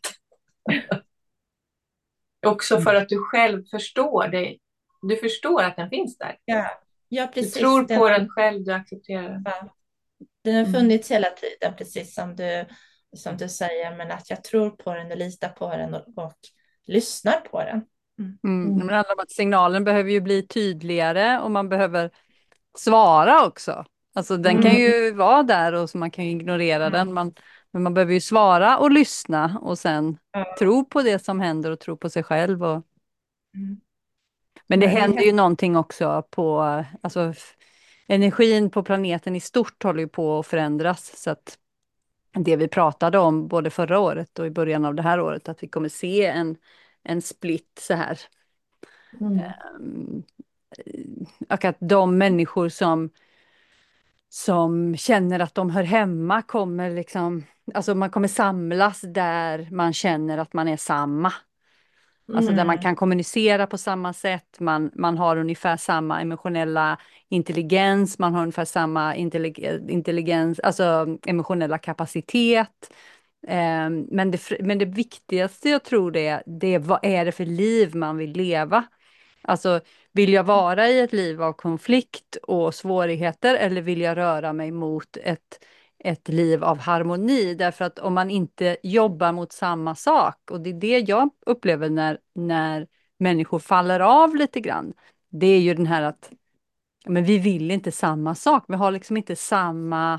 Också för att du själv förstår det. Du förstår att den finns där. Ja, ja Du precis. tror Den, på den själv, du accepterar den. ja, den har Mm. funnits hela tiden, precis som du, som du säger, men att jag tror på den och litar på den och, och lyssnar på den. Mm. Mm. Mm. Men det handlar om att signalen behöver ju bli tydligare och man behöver svara också. Alltså den kan Mm. ju vara där och så man kan ju ignorera den. Man, men man behöver ju svara och lyssna och sen Ja. tro på det som händer och tro på sig själv. Och... Mm. Men det Ja, det är händer ju häftigt. någonting också på, alltså f- energin på planeten i stort håller ju på att förändras. Så att det vi pratade om både förra året och i början av det här året, att vi kommer se en, en split så här. Mm. Ehm, och att de människor som som känner att de hör hemma kommer liksom, alltså man kommer samlas där man känner att man är samma. Alltså där man Mm. kan kommunicera på samma sätt, man, man har ungefär samma emotionella intelligens, man har ungefär samma intellig- intelligens, alltså emotionella kapacitet. Eh, men, det, fr- men det viktigaste jag tror det är, det är vad är det för liv man vill leva? Alltså, vill jag vara i ett liv av konflikt och svårigheter eller vill jag röra mig mot ett, ett liv av harmoni? Därför att om man inte jobbar mot samma sak, och det är det jag upplever när, när människor faller av lite grann, det är ju den här att men vi vill inte samma sak. Vi har liksom inte samma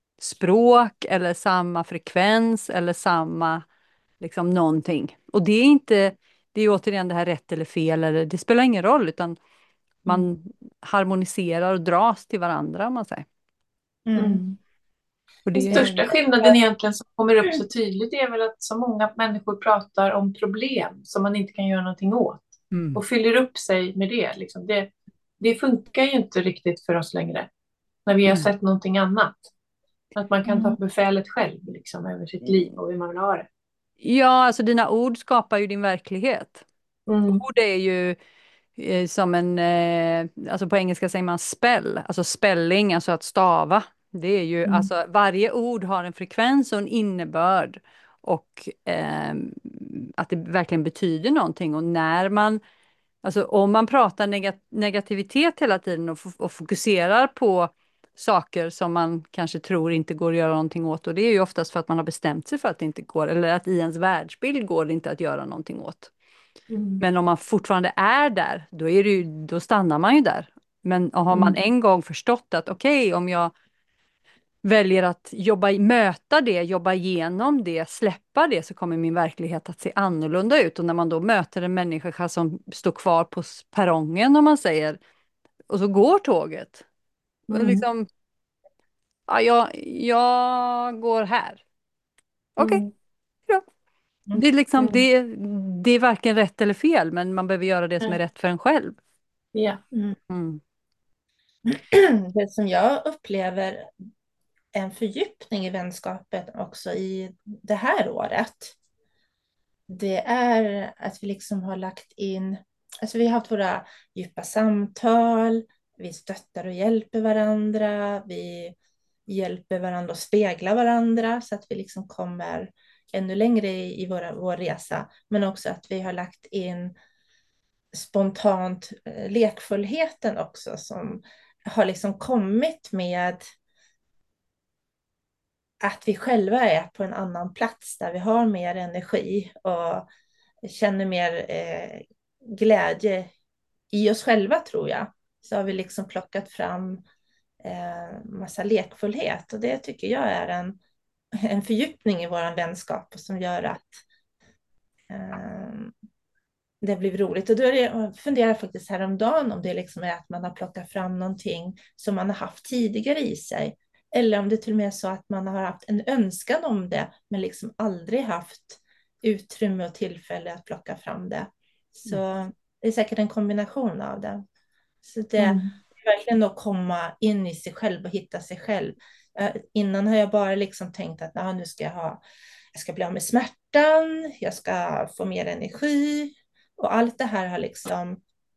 språk eller samma frekvens eller samma liksom någonting. Och det är inte, det är återigen det här rätt eller fel, eller det spelar ingen roll, utan Mm. man harmoniserar och dras till varandra om man säger. Mm. Mm. Och Den det, största skillnaden egentligen som kommer upp så tydligt är väl att så många människor pratar om problem som man inte kan göra någonting åt. mm, Och fyller upp sig med det. Liksom. Det, det funkar ju inte riktigt för oss längre. När vi har nej. sett någonting annat. Att man kan Mm. ta befälet själv liksom, över sitt liv och hur man vill ha det. Ja, alltså dina ord skapar ju din verklighet. Mm. Ord är ju eh, som en, eh, alltså på engelska säger man spell, alltså spelling, alltså att stava. Det är ju, Mm. alltså varje ord har en frekvens och en innebörd och eh, att det verkligen betyder någonting. Och när man, alltså om man pratar negat negativitet hela tiden och, och fokuserar på saker som man kanske tror inte går att göra någonting åt, och det är ju oftast för att man har bestämt sig för att det inte går, eller att i ens världsbild går det inte att göra någonting åt. Mm. Men om man fortfarande är där, då, är det ju, då stannar man ju där. Men har man Mm. en gång förstått att okej, okay, om jag väljer att jobba, möta det, jobba igenom det, släppa det, så kommer min verklighet att se annorlunda ut. Och när man då möter en människa som står kvar på perrongen, om man säger, och så går tåget. Och Mm. liksom, ja, jag, jag går här. Okej, Mm. ja. Mm. Det är liksom, Mm. det, det är varken rätt eller fel, men man behöver göra det som är Nej. rätt för en själv. Ja. Mm. Mm. Det som jag upplever en fördjupning i vänskapet också i det här året, det är att vi liksom har lagt in, alltså vi har haft våra djupa samtal, vi stöttar och hjälper varandra, vi hjälper varandra och speglar varandra så att vi liksom kommer ännu längre i, i våra, vår resa, men också att vi har lagt in spontant eh, lekfullheten också som har liksom kommit med att vi själva är på en annan plats där vi har mer energi och känner mer eh, glädje i oss själva, tror jag. Så har vi liksom plockat fram eh, massa lekfullhet och det tycker jag är en, en fördjupning i vår vänskap som gör att eh, det blir roligt. Och då är det, jag funderar faktiskt häromdagen om det liksom är att man har plockat fram någonting som man har haft tidigare i sig. Eller om det till och med är så att man har haft en önskan om det, men liksom aldrig haft utrymme och tillfälle att plocka fram det. Så det är säkert en kombination av det. Så det är Mm. verkligen att komma in i sig själv och hitta sig själv. Eh, Innan har jag bara liksom tänkt att ah, nu ska jag ha, jag ska bli av med smärtan, jag ska få mer energi. Och allt det här har liksom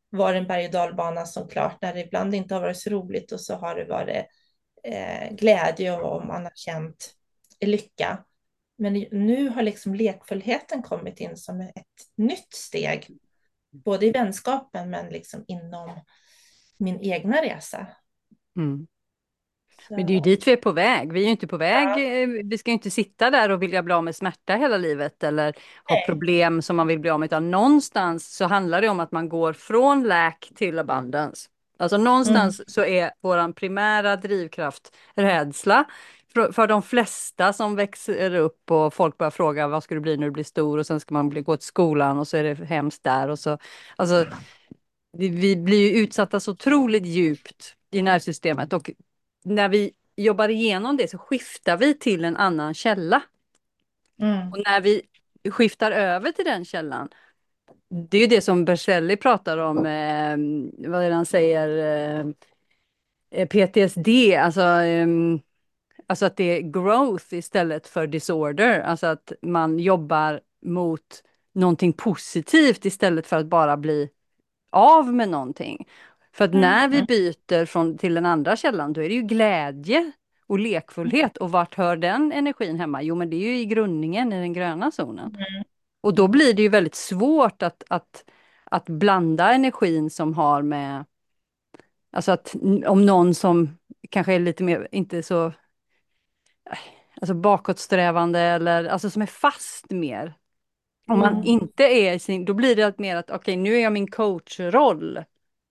varit en berg- och dalbana som klart, när det ibland inte har varit så roligt och så har det varit eh, glädje och man har känt lycka. Men nu har liksom lekfullheten kommit in som ett nytt steg, både i vänskapen men liksom inom min egna resa. Mm. Men det är ju Så, dit vi är på väg. Vi är ju inte på väg. ja, eh, Vi ska ju inte sitta där och vilja bli av med smärta hela livet eller ha nej. problem som man vill bli av med. Utan någonstans så handlar det om att man går från lack till abundance. Alltså Mm, någonstans så är våran primära drivkraft rädsla. För, för de flesta som växer upp och folk börjar fråga vad ska du bli när du blir stor och sen ska man bli, gå till skolan och så är det hemskt där och så. Alltså, vi, vi blir ju utsatta så otroligt djupt i nervsystemet och när vi jobbar igenom det så skiftar vi till en annan källa. mm, Och när vi skiftar över till den källan, det är ju det som Berzelli pratar om, eh, vad är det han säger, eh, P T S D, alltså, eh, alltså att det är growth istället för disorder, alltså att man jobbar mot någonting positivt istället för att bara bli av med någonting. För att mm, när vi mm, byter från, till den andra källan, då är det ju glädje och lekfullhet. Och vart hör den energin hemma? Jo, men det är ju i grundningen, i den gröna zonen. mm, Och då blir det ju väldigt svårt att, att, att blanda energin som har med, alltså att n- om någon som kanske är lite mer, inte så, alltså bakåtsträvande eller alltså som är fast mer. Om man mm, inte är i sin, då blir det mer att okej, nu är jag min coachroll.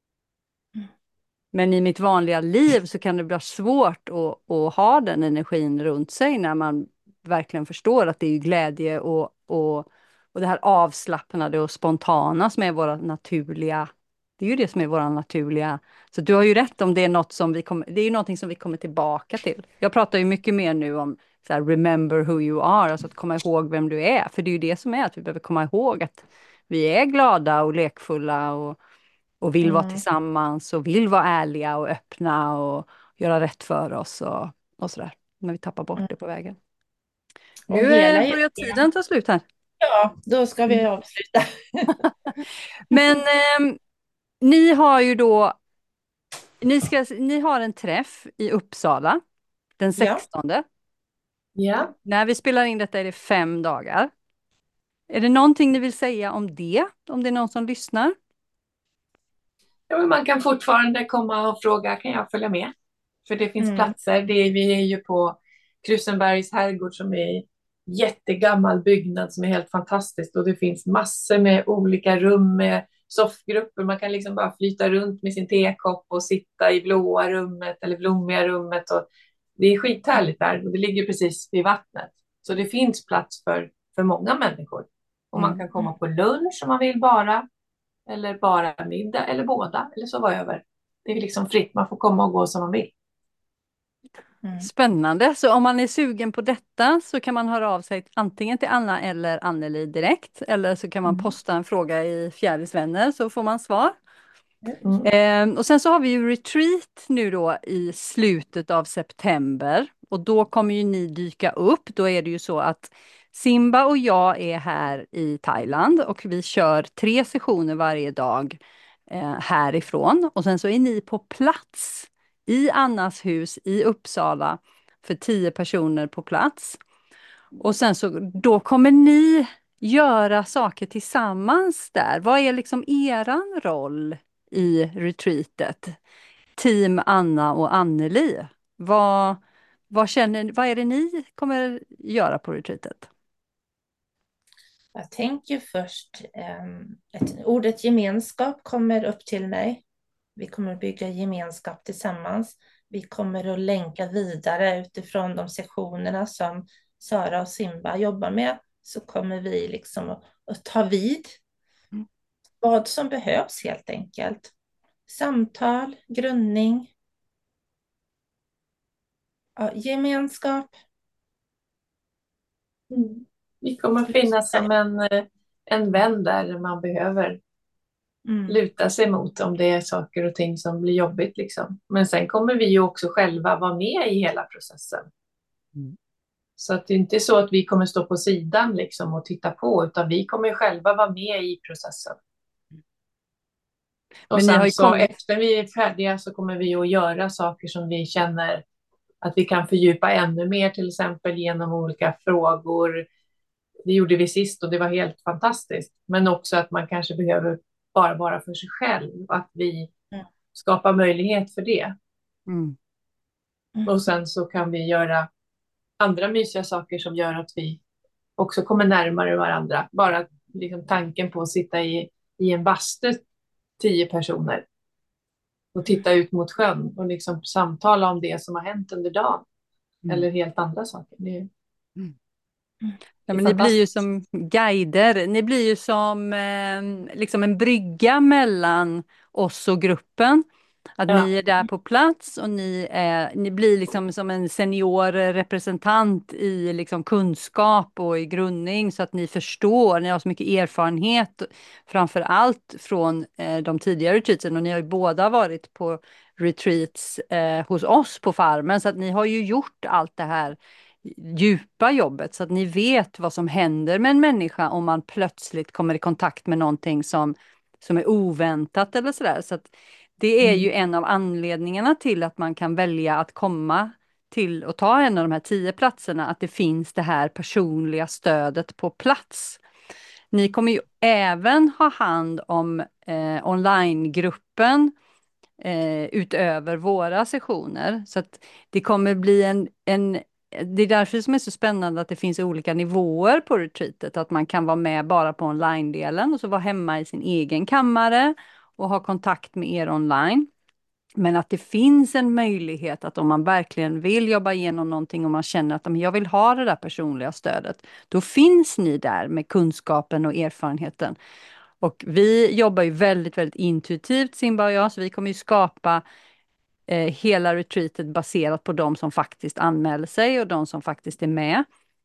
Men i mitt vanliga liv så kan det bli svårt att, att ha den energin runt sig när man verkligen förstår att det är glädje och, och, och det här avslappnade och spontana som är våra naturliga, det är ju det som är våra naturliga. Så du har ju rätt om det är något som vi kommer, det är ju någonting som vi kommer tillbaka till. Jag pratar ju mycket mer nu om så här, remember who you are, alltså att komma ihåg vem du är. För det är ju det som är att vi behöver komma ihåg att vi är glada och lekfulla och och vill vara mm. tillsammans och vill vara ärliga och öppna och göra rätt för oss och, och sådär. När vi tappar bort Mm. det på vägen. Och Nu hela eh, börjar idén, tiden ta slut här. ja, då ska vi Mm. avsluta. Men eh, ni har ju då, ni, ska, ni har en träff i Uppsala den Ja, sextonde. Ja. När vi spelar in detta är det fem dagar. Är det någonting ni vill säga om det? Om det är någon som lyssnar? Ja, men man kan fortfarande komma och fråga, kan jag följa med? För det finns mm, platser. Det är, vi är ju på Krusenbergs herrgård som är en jättegammal byggnad som är helt fantastisk. Och det finns massor med olika rum med soffgrupper. Man kan liksom bara flyta runt med sin tekopp och sitta i blåa rummet eller blommiga rummet. Och det är skithärligt där och det ligger precis vid vattnet. Så det finns plats för, för många människor. Och man Mm. kan komma på lunch om man vill bara. Eller bara middag eller båda. Eller så var över. Det är liksom fritt. Man får komma och gå som man vill. mm, Spännande. Så om man är sugen på detta så kan man höra av sig antingen till Anna eller Anneli direkt. Eller så kan man Mm. posta en fråga i Fjärilsvänner så får man svar. Mm. Ehm, och sen så har vi ju retreat nu då i slutet av september. Och då kommer ju ni dyka upp. Då är det ju så att Simba och jag är här i Thailand och vi kör tre sessioner varje dag eh, härifrån. Och sen så är ni på plats i Annas hus i Uppsala för tio personer på plats. Och sen så då kommer ni göra saker tillsammans där. Vad är liksom eran roll i retreatet? Team Anna och Anneli. Vad, vad känner, vad är det ni kommer göra på retreatet? jag tänker först, um, ett, ordet gemenskap kommer upp till mig. Vi kommer att bygga gemenskap tillsammans. Vi kommer att länka vidare utifrån de sessionerna som Sara och Simba jobbar med. Så kommer vi liksom att, att ta vid Mm. vad som behövs helt enkelt. Samtal, grundning, ja, gemenskap. Mm. Vi kommer att finnas som en, eh, en vän där man behöver Mm, luta sig mot om det är saker och ting som blir jobbigt. Liksom. Men sen kommer vi ju också själva vara med i hela processen. Mm. Så att det är inte så att vi kommer stå på sidan liksom och titta på, utan vi kommer själva vara med i processen. Och Men ni har sen ju så kommit. efter vi är färdiga så kommer vi att göra saker som vi känner att vi kan fördjupa ännu mer, till exempel genom olika frågor. Det gjorde vi sist och det var helt fantastiskt. Men också att man kanske behöver bara vara för sig själv och att vi Mm. skapar möjlighet för det. Mm. Och sen så kan vi göra andra mysiga saker som gör att vi också kommer närmare varandra. Bara liksom tanken på att sitta i, i en bastu, tio personer, och titta ut mot sjön och liksom samtala om det som har hänt under dagen. Mm. Eller helt andra saker. Det är, Mm. det Ja, är men ni blir ju fantastiskt. som guider. Ni blir ju som eh, liksom en brygga mellan oss och gruppen. Att Ja. ni är där på plats och ni, är, ni blir liksom som en senior representant i liksom kunskap och i grundning så att ni förstår. Ni har så mycket erfarenhet, framför allt från eh, de tidigare retreatsen, och ni har ju båda varit på retreats eh, hos oss på farmen, så att ni har ju gjort allt det här djupa jobbet, så att ni vet vad som händer med en människa om man plötsligt kommer i kontakt med någonting som, som är oväntat eller sådär. Så att det är ju Mm. en av anledningarna till att man kan välja att komma till och ta en av de här tio platserna, att det finns det här personliga stödet på plats. Ni kommer ju även ha hand om eh, onlinegruppen eh, utöver våra sessioner. Så att det kommer bli en, en det är därför som är så spännande att det finns olika nivåer på retreatet. Att man kan vara med bara på online-delen och så vara hemma i sin egen kammare och ha kontakt med er online. Men att det finns en möjlighet att om man verkligen vill jobba igenom någonting och man känner att jag vill ha det där personliga stödet, då finns ni där med kunskapen och erfarenheten. Och vi jobbar ju väldigt, väldigt intuitivt, Simba och jag, så vi kommer ju skapa eh, hela retreatet baserat på de som faktiskt anmäler sig och de som faktiskt är med.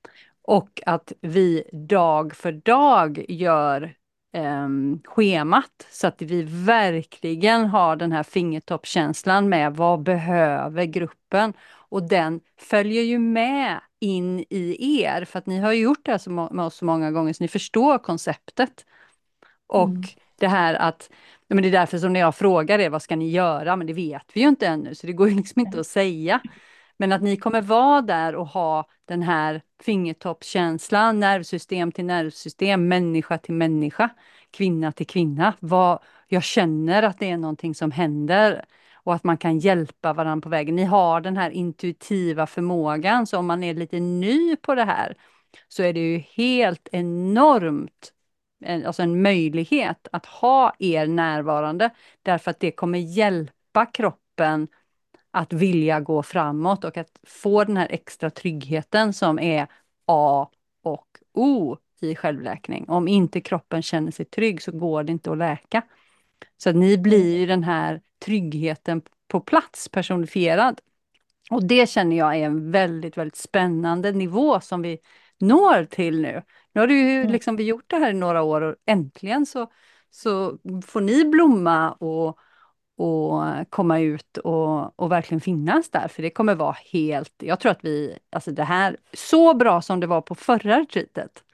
Och att vi dag för dag gör eh, schemat så att vi verkligen har den här fingertoppskänslan med vad behöver gruppen. Och den följer ju med in i er, för att ni har ju gjort det här så må- med oss så många gånger så ni förstår konceptet. Och Mm. det här att, ja, men det är därför som när jag frågar er, vad ska ni göra? Men det vet vi ju inte ännu, så det går ju liksom inte att säga. Men att ni kommer vara där och ha den här fingertoppskänslan, nervsystem till nervsystem, människa till människa, kvinna till kvinna. Vad, jag känner att det är någonting som händer och att man kan hjälpa varandra på vägen. Ni har den här intuitiva förmågan, så om man är lite ny på det här så är det ju helt enormt, en, alltså en möjlighet att ha er närvarande, därför att det kommer hjälpa kroppen att vilja gå framåt och att få den här extra tryggheten som är A och O i självläkning. Om inte kroppen känner sig trygg så går det inte att läka. Så att ni blir ju den här tryggheten på plats, personifierad. Och det känner jag är en väldigt, väldigt spännande nivå som vi når till nu. Nu har det ju Mm. liksom vi gjort det här i några år och äntligen så, så får ni blomma och, och komma ut och, och verkligen finnas där. För det kommer vara helt, jag tror att vi, alltså det här, så bra som det var på förra retreatet,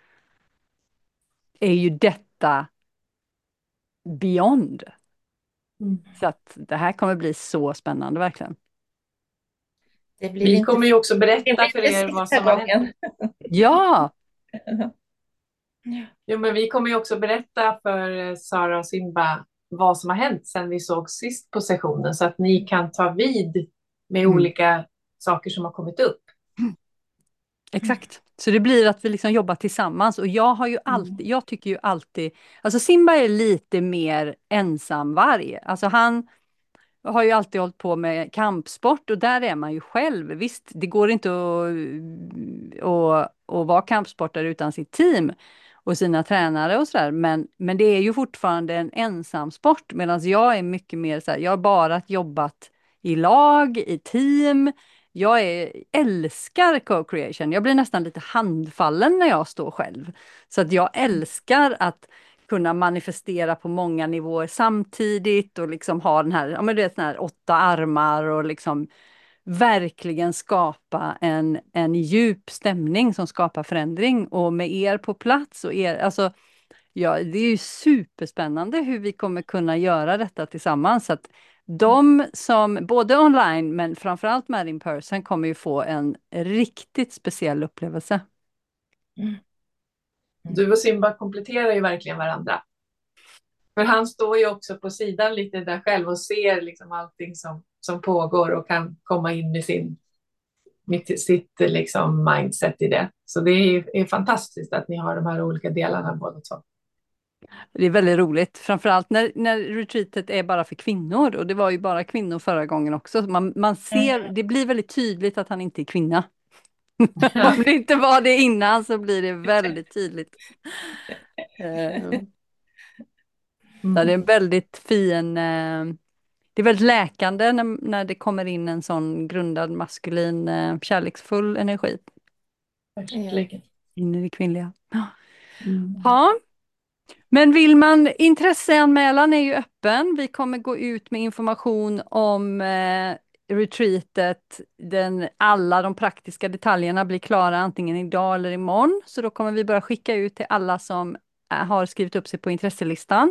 är ju detta beyond. Mm. Så att det här kommer bli så spännande verkligen. Det blir Vi inte, kommer ju också det berätta blir för inte er vad sista som har hänt. gången. Ja! Jo, men vi kommer ju också berätta för Sara och Simba vad som har hänt sedan vi såg sist på sessionen, så att ni kan ta vid med Mm. olika saker som har kommit upp. Exakt. Så det blir att vi liksom jobbar tillsammans. Och jag har ju alltid, jag tycker ju alltid, alltså Simba är lite mer ensamvarg. Alltså han har ju alltid hållit på med kampsport och där är man ju själv. Visst, det går inte att, att, att vara kampsportare utan sitt team och sina tränare och sådär. Men, men det är ju fortfarande en ensamsport, medan jag är mycket mer så här, jag har bara jobbat i lag, i team. Jag är, älskar co-creation. Jag blir nästan lite handfallen när jag står själv. Så att jag älskar att kunna manifestera på många nivåer samtidigt och liksom ha den här, ja men det är sån här åtta armar och liksom verkligen skapa en, en djup stämning som skapar förändring. Och med er på plats och er, alltså ja, det är ju superspännande hur vi kommer kunna göra detta tillsammans. Så att de som, både online men framförallt med in person, kommer ju få en riktigt speciell upplevelse. Mm. Du och Simba kompletterar ju verkligen varandra. För han står ju också på sidan lite där själv och ser liksom allting som, som pågår och kan komma in med sin, med sitt liksom mindset i det. Så det är, är fantastiskt att ni har de här olika delarna båda två. Det är väldigt roligt, framförallt när, när retreatet är bara för kvinnor. Och det var ju bara kvinnor förra gången också. Man, man ser, Mm. det blir väldigt tydligt att han inte är kvinna. Om det inte var det innan så blir det väldigt tydligt. Eh, Ja, det är en väldigt fin, eh, det är väldigt läkande när, när det kommer in en sån grundad maskulin, eh, kärleksfull energi Verkligen. in i det kvinnliga. Ja. Mm. Ja, men vill man, intresseanmälan är ju öppen. Vi kommer gå ut med information om eh, retreatet. Den, alla de praktiska detaljerna blir klara antingen idag eller imorgon. Så då kommer vi börja skicka ut till alla som eh, har skrivit upp sig på intresselistan.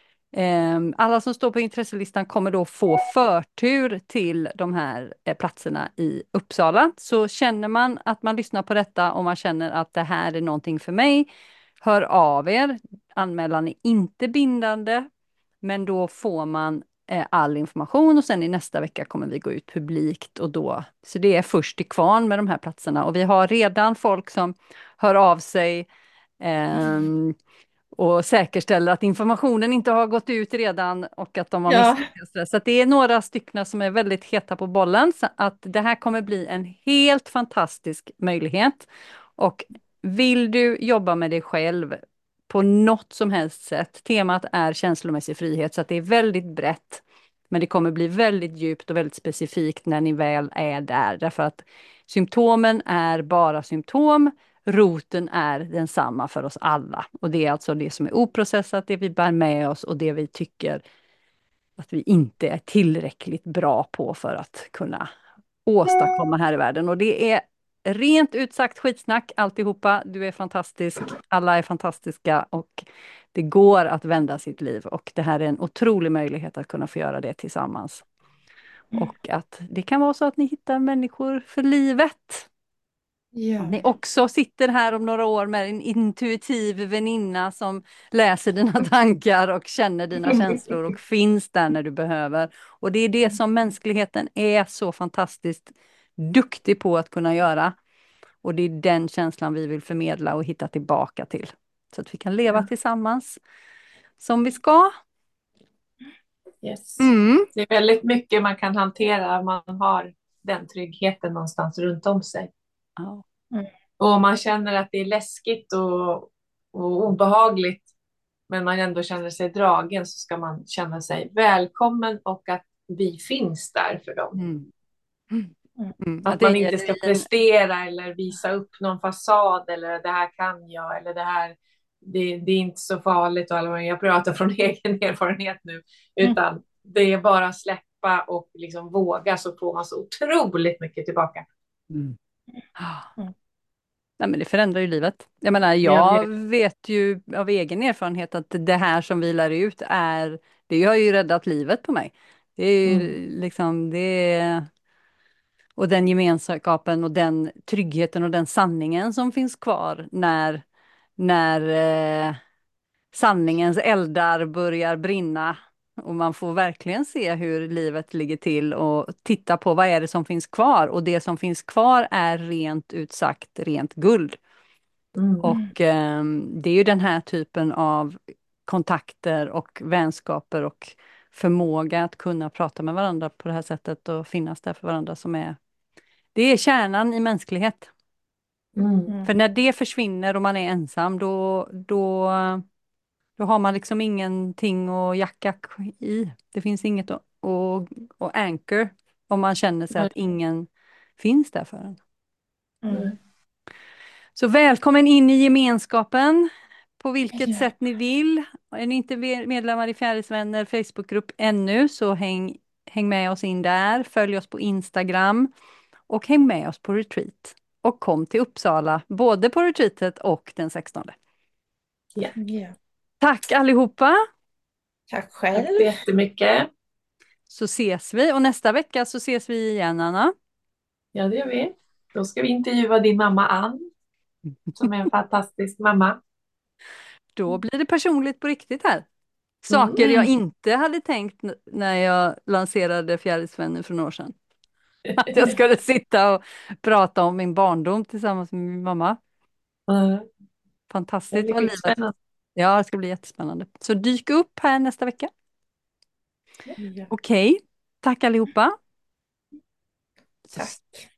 Ehm, Alla som står på intresselistan kommer då få förtur till de här eh, platserna i Uppsala. Så känner man att man lyssnar på detta och man känner att det här är någonting för mig, hör av er. Anmälan är inte bindande, men då får man eh, all information och sen i nästa vecka kommer vi gå ut publikt och då, så det är först till kvarn med de här platserna och vi har redan folk som hör av sig. ehm, och säkerställer att informationen inte har gått ut redan och att de har Ja. misslyckats. Så att det är några stycken som är väldigt heta på bollen. Så att det här kommer bli en helt fantastisk möjlighet. Och vill du jobba med dig själv på något som helst sätt, temat är känslomässig frihet, så att det är väldigt brett. Men det kommer bli väldigt djupt och väldigt specifikt när ni väl är där. Därför att symptomen är bara symptom. Roten är densamma för oss alla. Och det är alltså det som är oprocessat, det vi bär med oss och det vi tycker att vi inte är tillräckligt bra på för att kunna åstadkomma här i världen. Och det är rent ut sagt skitsnack alltihopa. Du är fantastisk, alla är fantastiska och det går att vända sitt liv. Och det här är en otrolig möjlighet att kunna få göra det tillsammans. Och att det kan vara så att ni hittar människor för livet. Ja. Att ni också sitter här om några år med en intuitiv väninna som läser dina tankar och känner dina känslor och finns där när du behöver. Och det är det som mänskligheten är så fantastiskt duktig på att kunna göra. Och det är den känslan vi vill förmedla och hitta tillbaka till. Så att vi kan leva Ja. tillsammans som vi ska. Yes. Mm. Det är väldigt mycket man kan hantera. Man har den tryggheten någonstans runt om sig. Ja. Och om man känner att det är läskigt och, och obehagligt, men man ändå känner sig dragen, så ska man känna sig välkommen och att vi finns där för dem. Mm. Mm. Mm. Att man inte ska prestera eller visa upp någon fasad eller det här kan jag eller det här, det, det är inte så farligt. Och alla, jag pratar från egen erfarenhet nu, utan mm. det är bara att släppa och liksom våga, så får man så otroligt mycket tillbaka. Mm. Mm. Nej, men det förändrar ju livet. Jag menar, jag vet ju av egen erfarenhet att det här som vi lär ut är, det har ju räddat livet på mig. Det är ju mm. liksom, det är, och den gemenskapen och den tryggheten och den sanningen som finns kvar när, när eh, sanningens eldar börjar brinna. Och man får verkligen se hur livet ligger till och titta på vad är det som finns kvar. Och det som finns kvar är rent ut sagt rent guld. Mm. Och eh, det är ju den här typen av kontakter och vänskaper och förmåga att kunna prata med varandra på det här sättet och finnas där för varandra som är, det är kärnan i mänsklighet. Mm. För när det försvinner och man är ensam, då, då, då har man liksom ingenting att jacka i. Det finns inget att, att, att anchor om man känner sig mm. att ingen finns där för en. Mm. Så välkommen in i gemenskapen på vilket ja. sätt ni vill. Är ni inte medlemmar i Fjärilsvänner Facebookgrupp ännu, så häng, häng med oss in där. Följ oss på Instagram och häng med oss på retreat. Och kom till Uppsala både på retreatet och den sextonde. Ja. Yeah. Tack allihopa. Tack Tack själv. så jättemycket. Så ses vi och nästa vecka så ses vi igen, Anna. Ja, det gör vi. Då ska vi intervjua din mamma Ann, som är en fantastisk mamma. Då blir det personligt på riktigt här. Mm. Saker jag inte hade tänkt n- när jag lanserade Fjärilsvänner för några år sedan. Att jag skulle sitta och prata om min barndom tillsammans med min mamma. Mm. Det Fantastiskt blir vad livet. skitspännande. Ja, det ska bli jättespännande. Så dyk upp här nästa vecka. Ja. Okej, tack allihopa. Så Tack.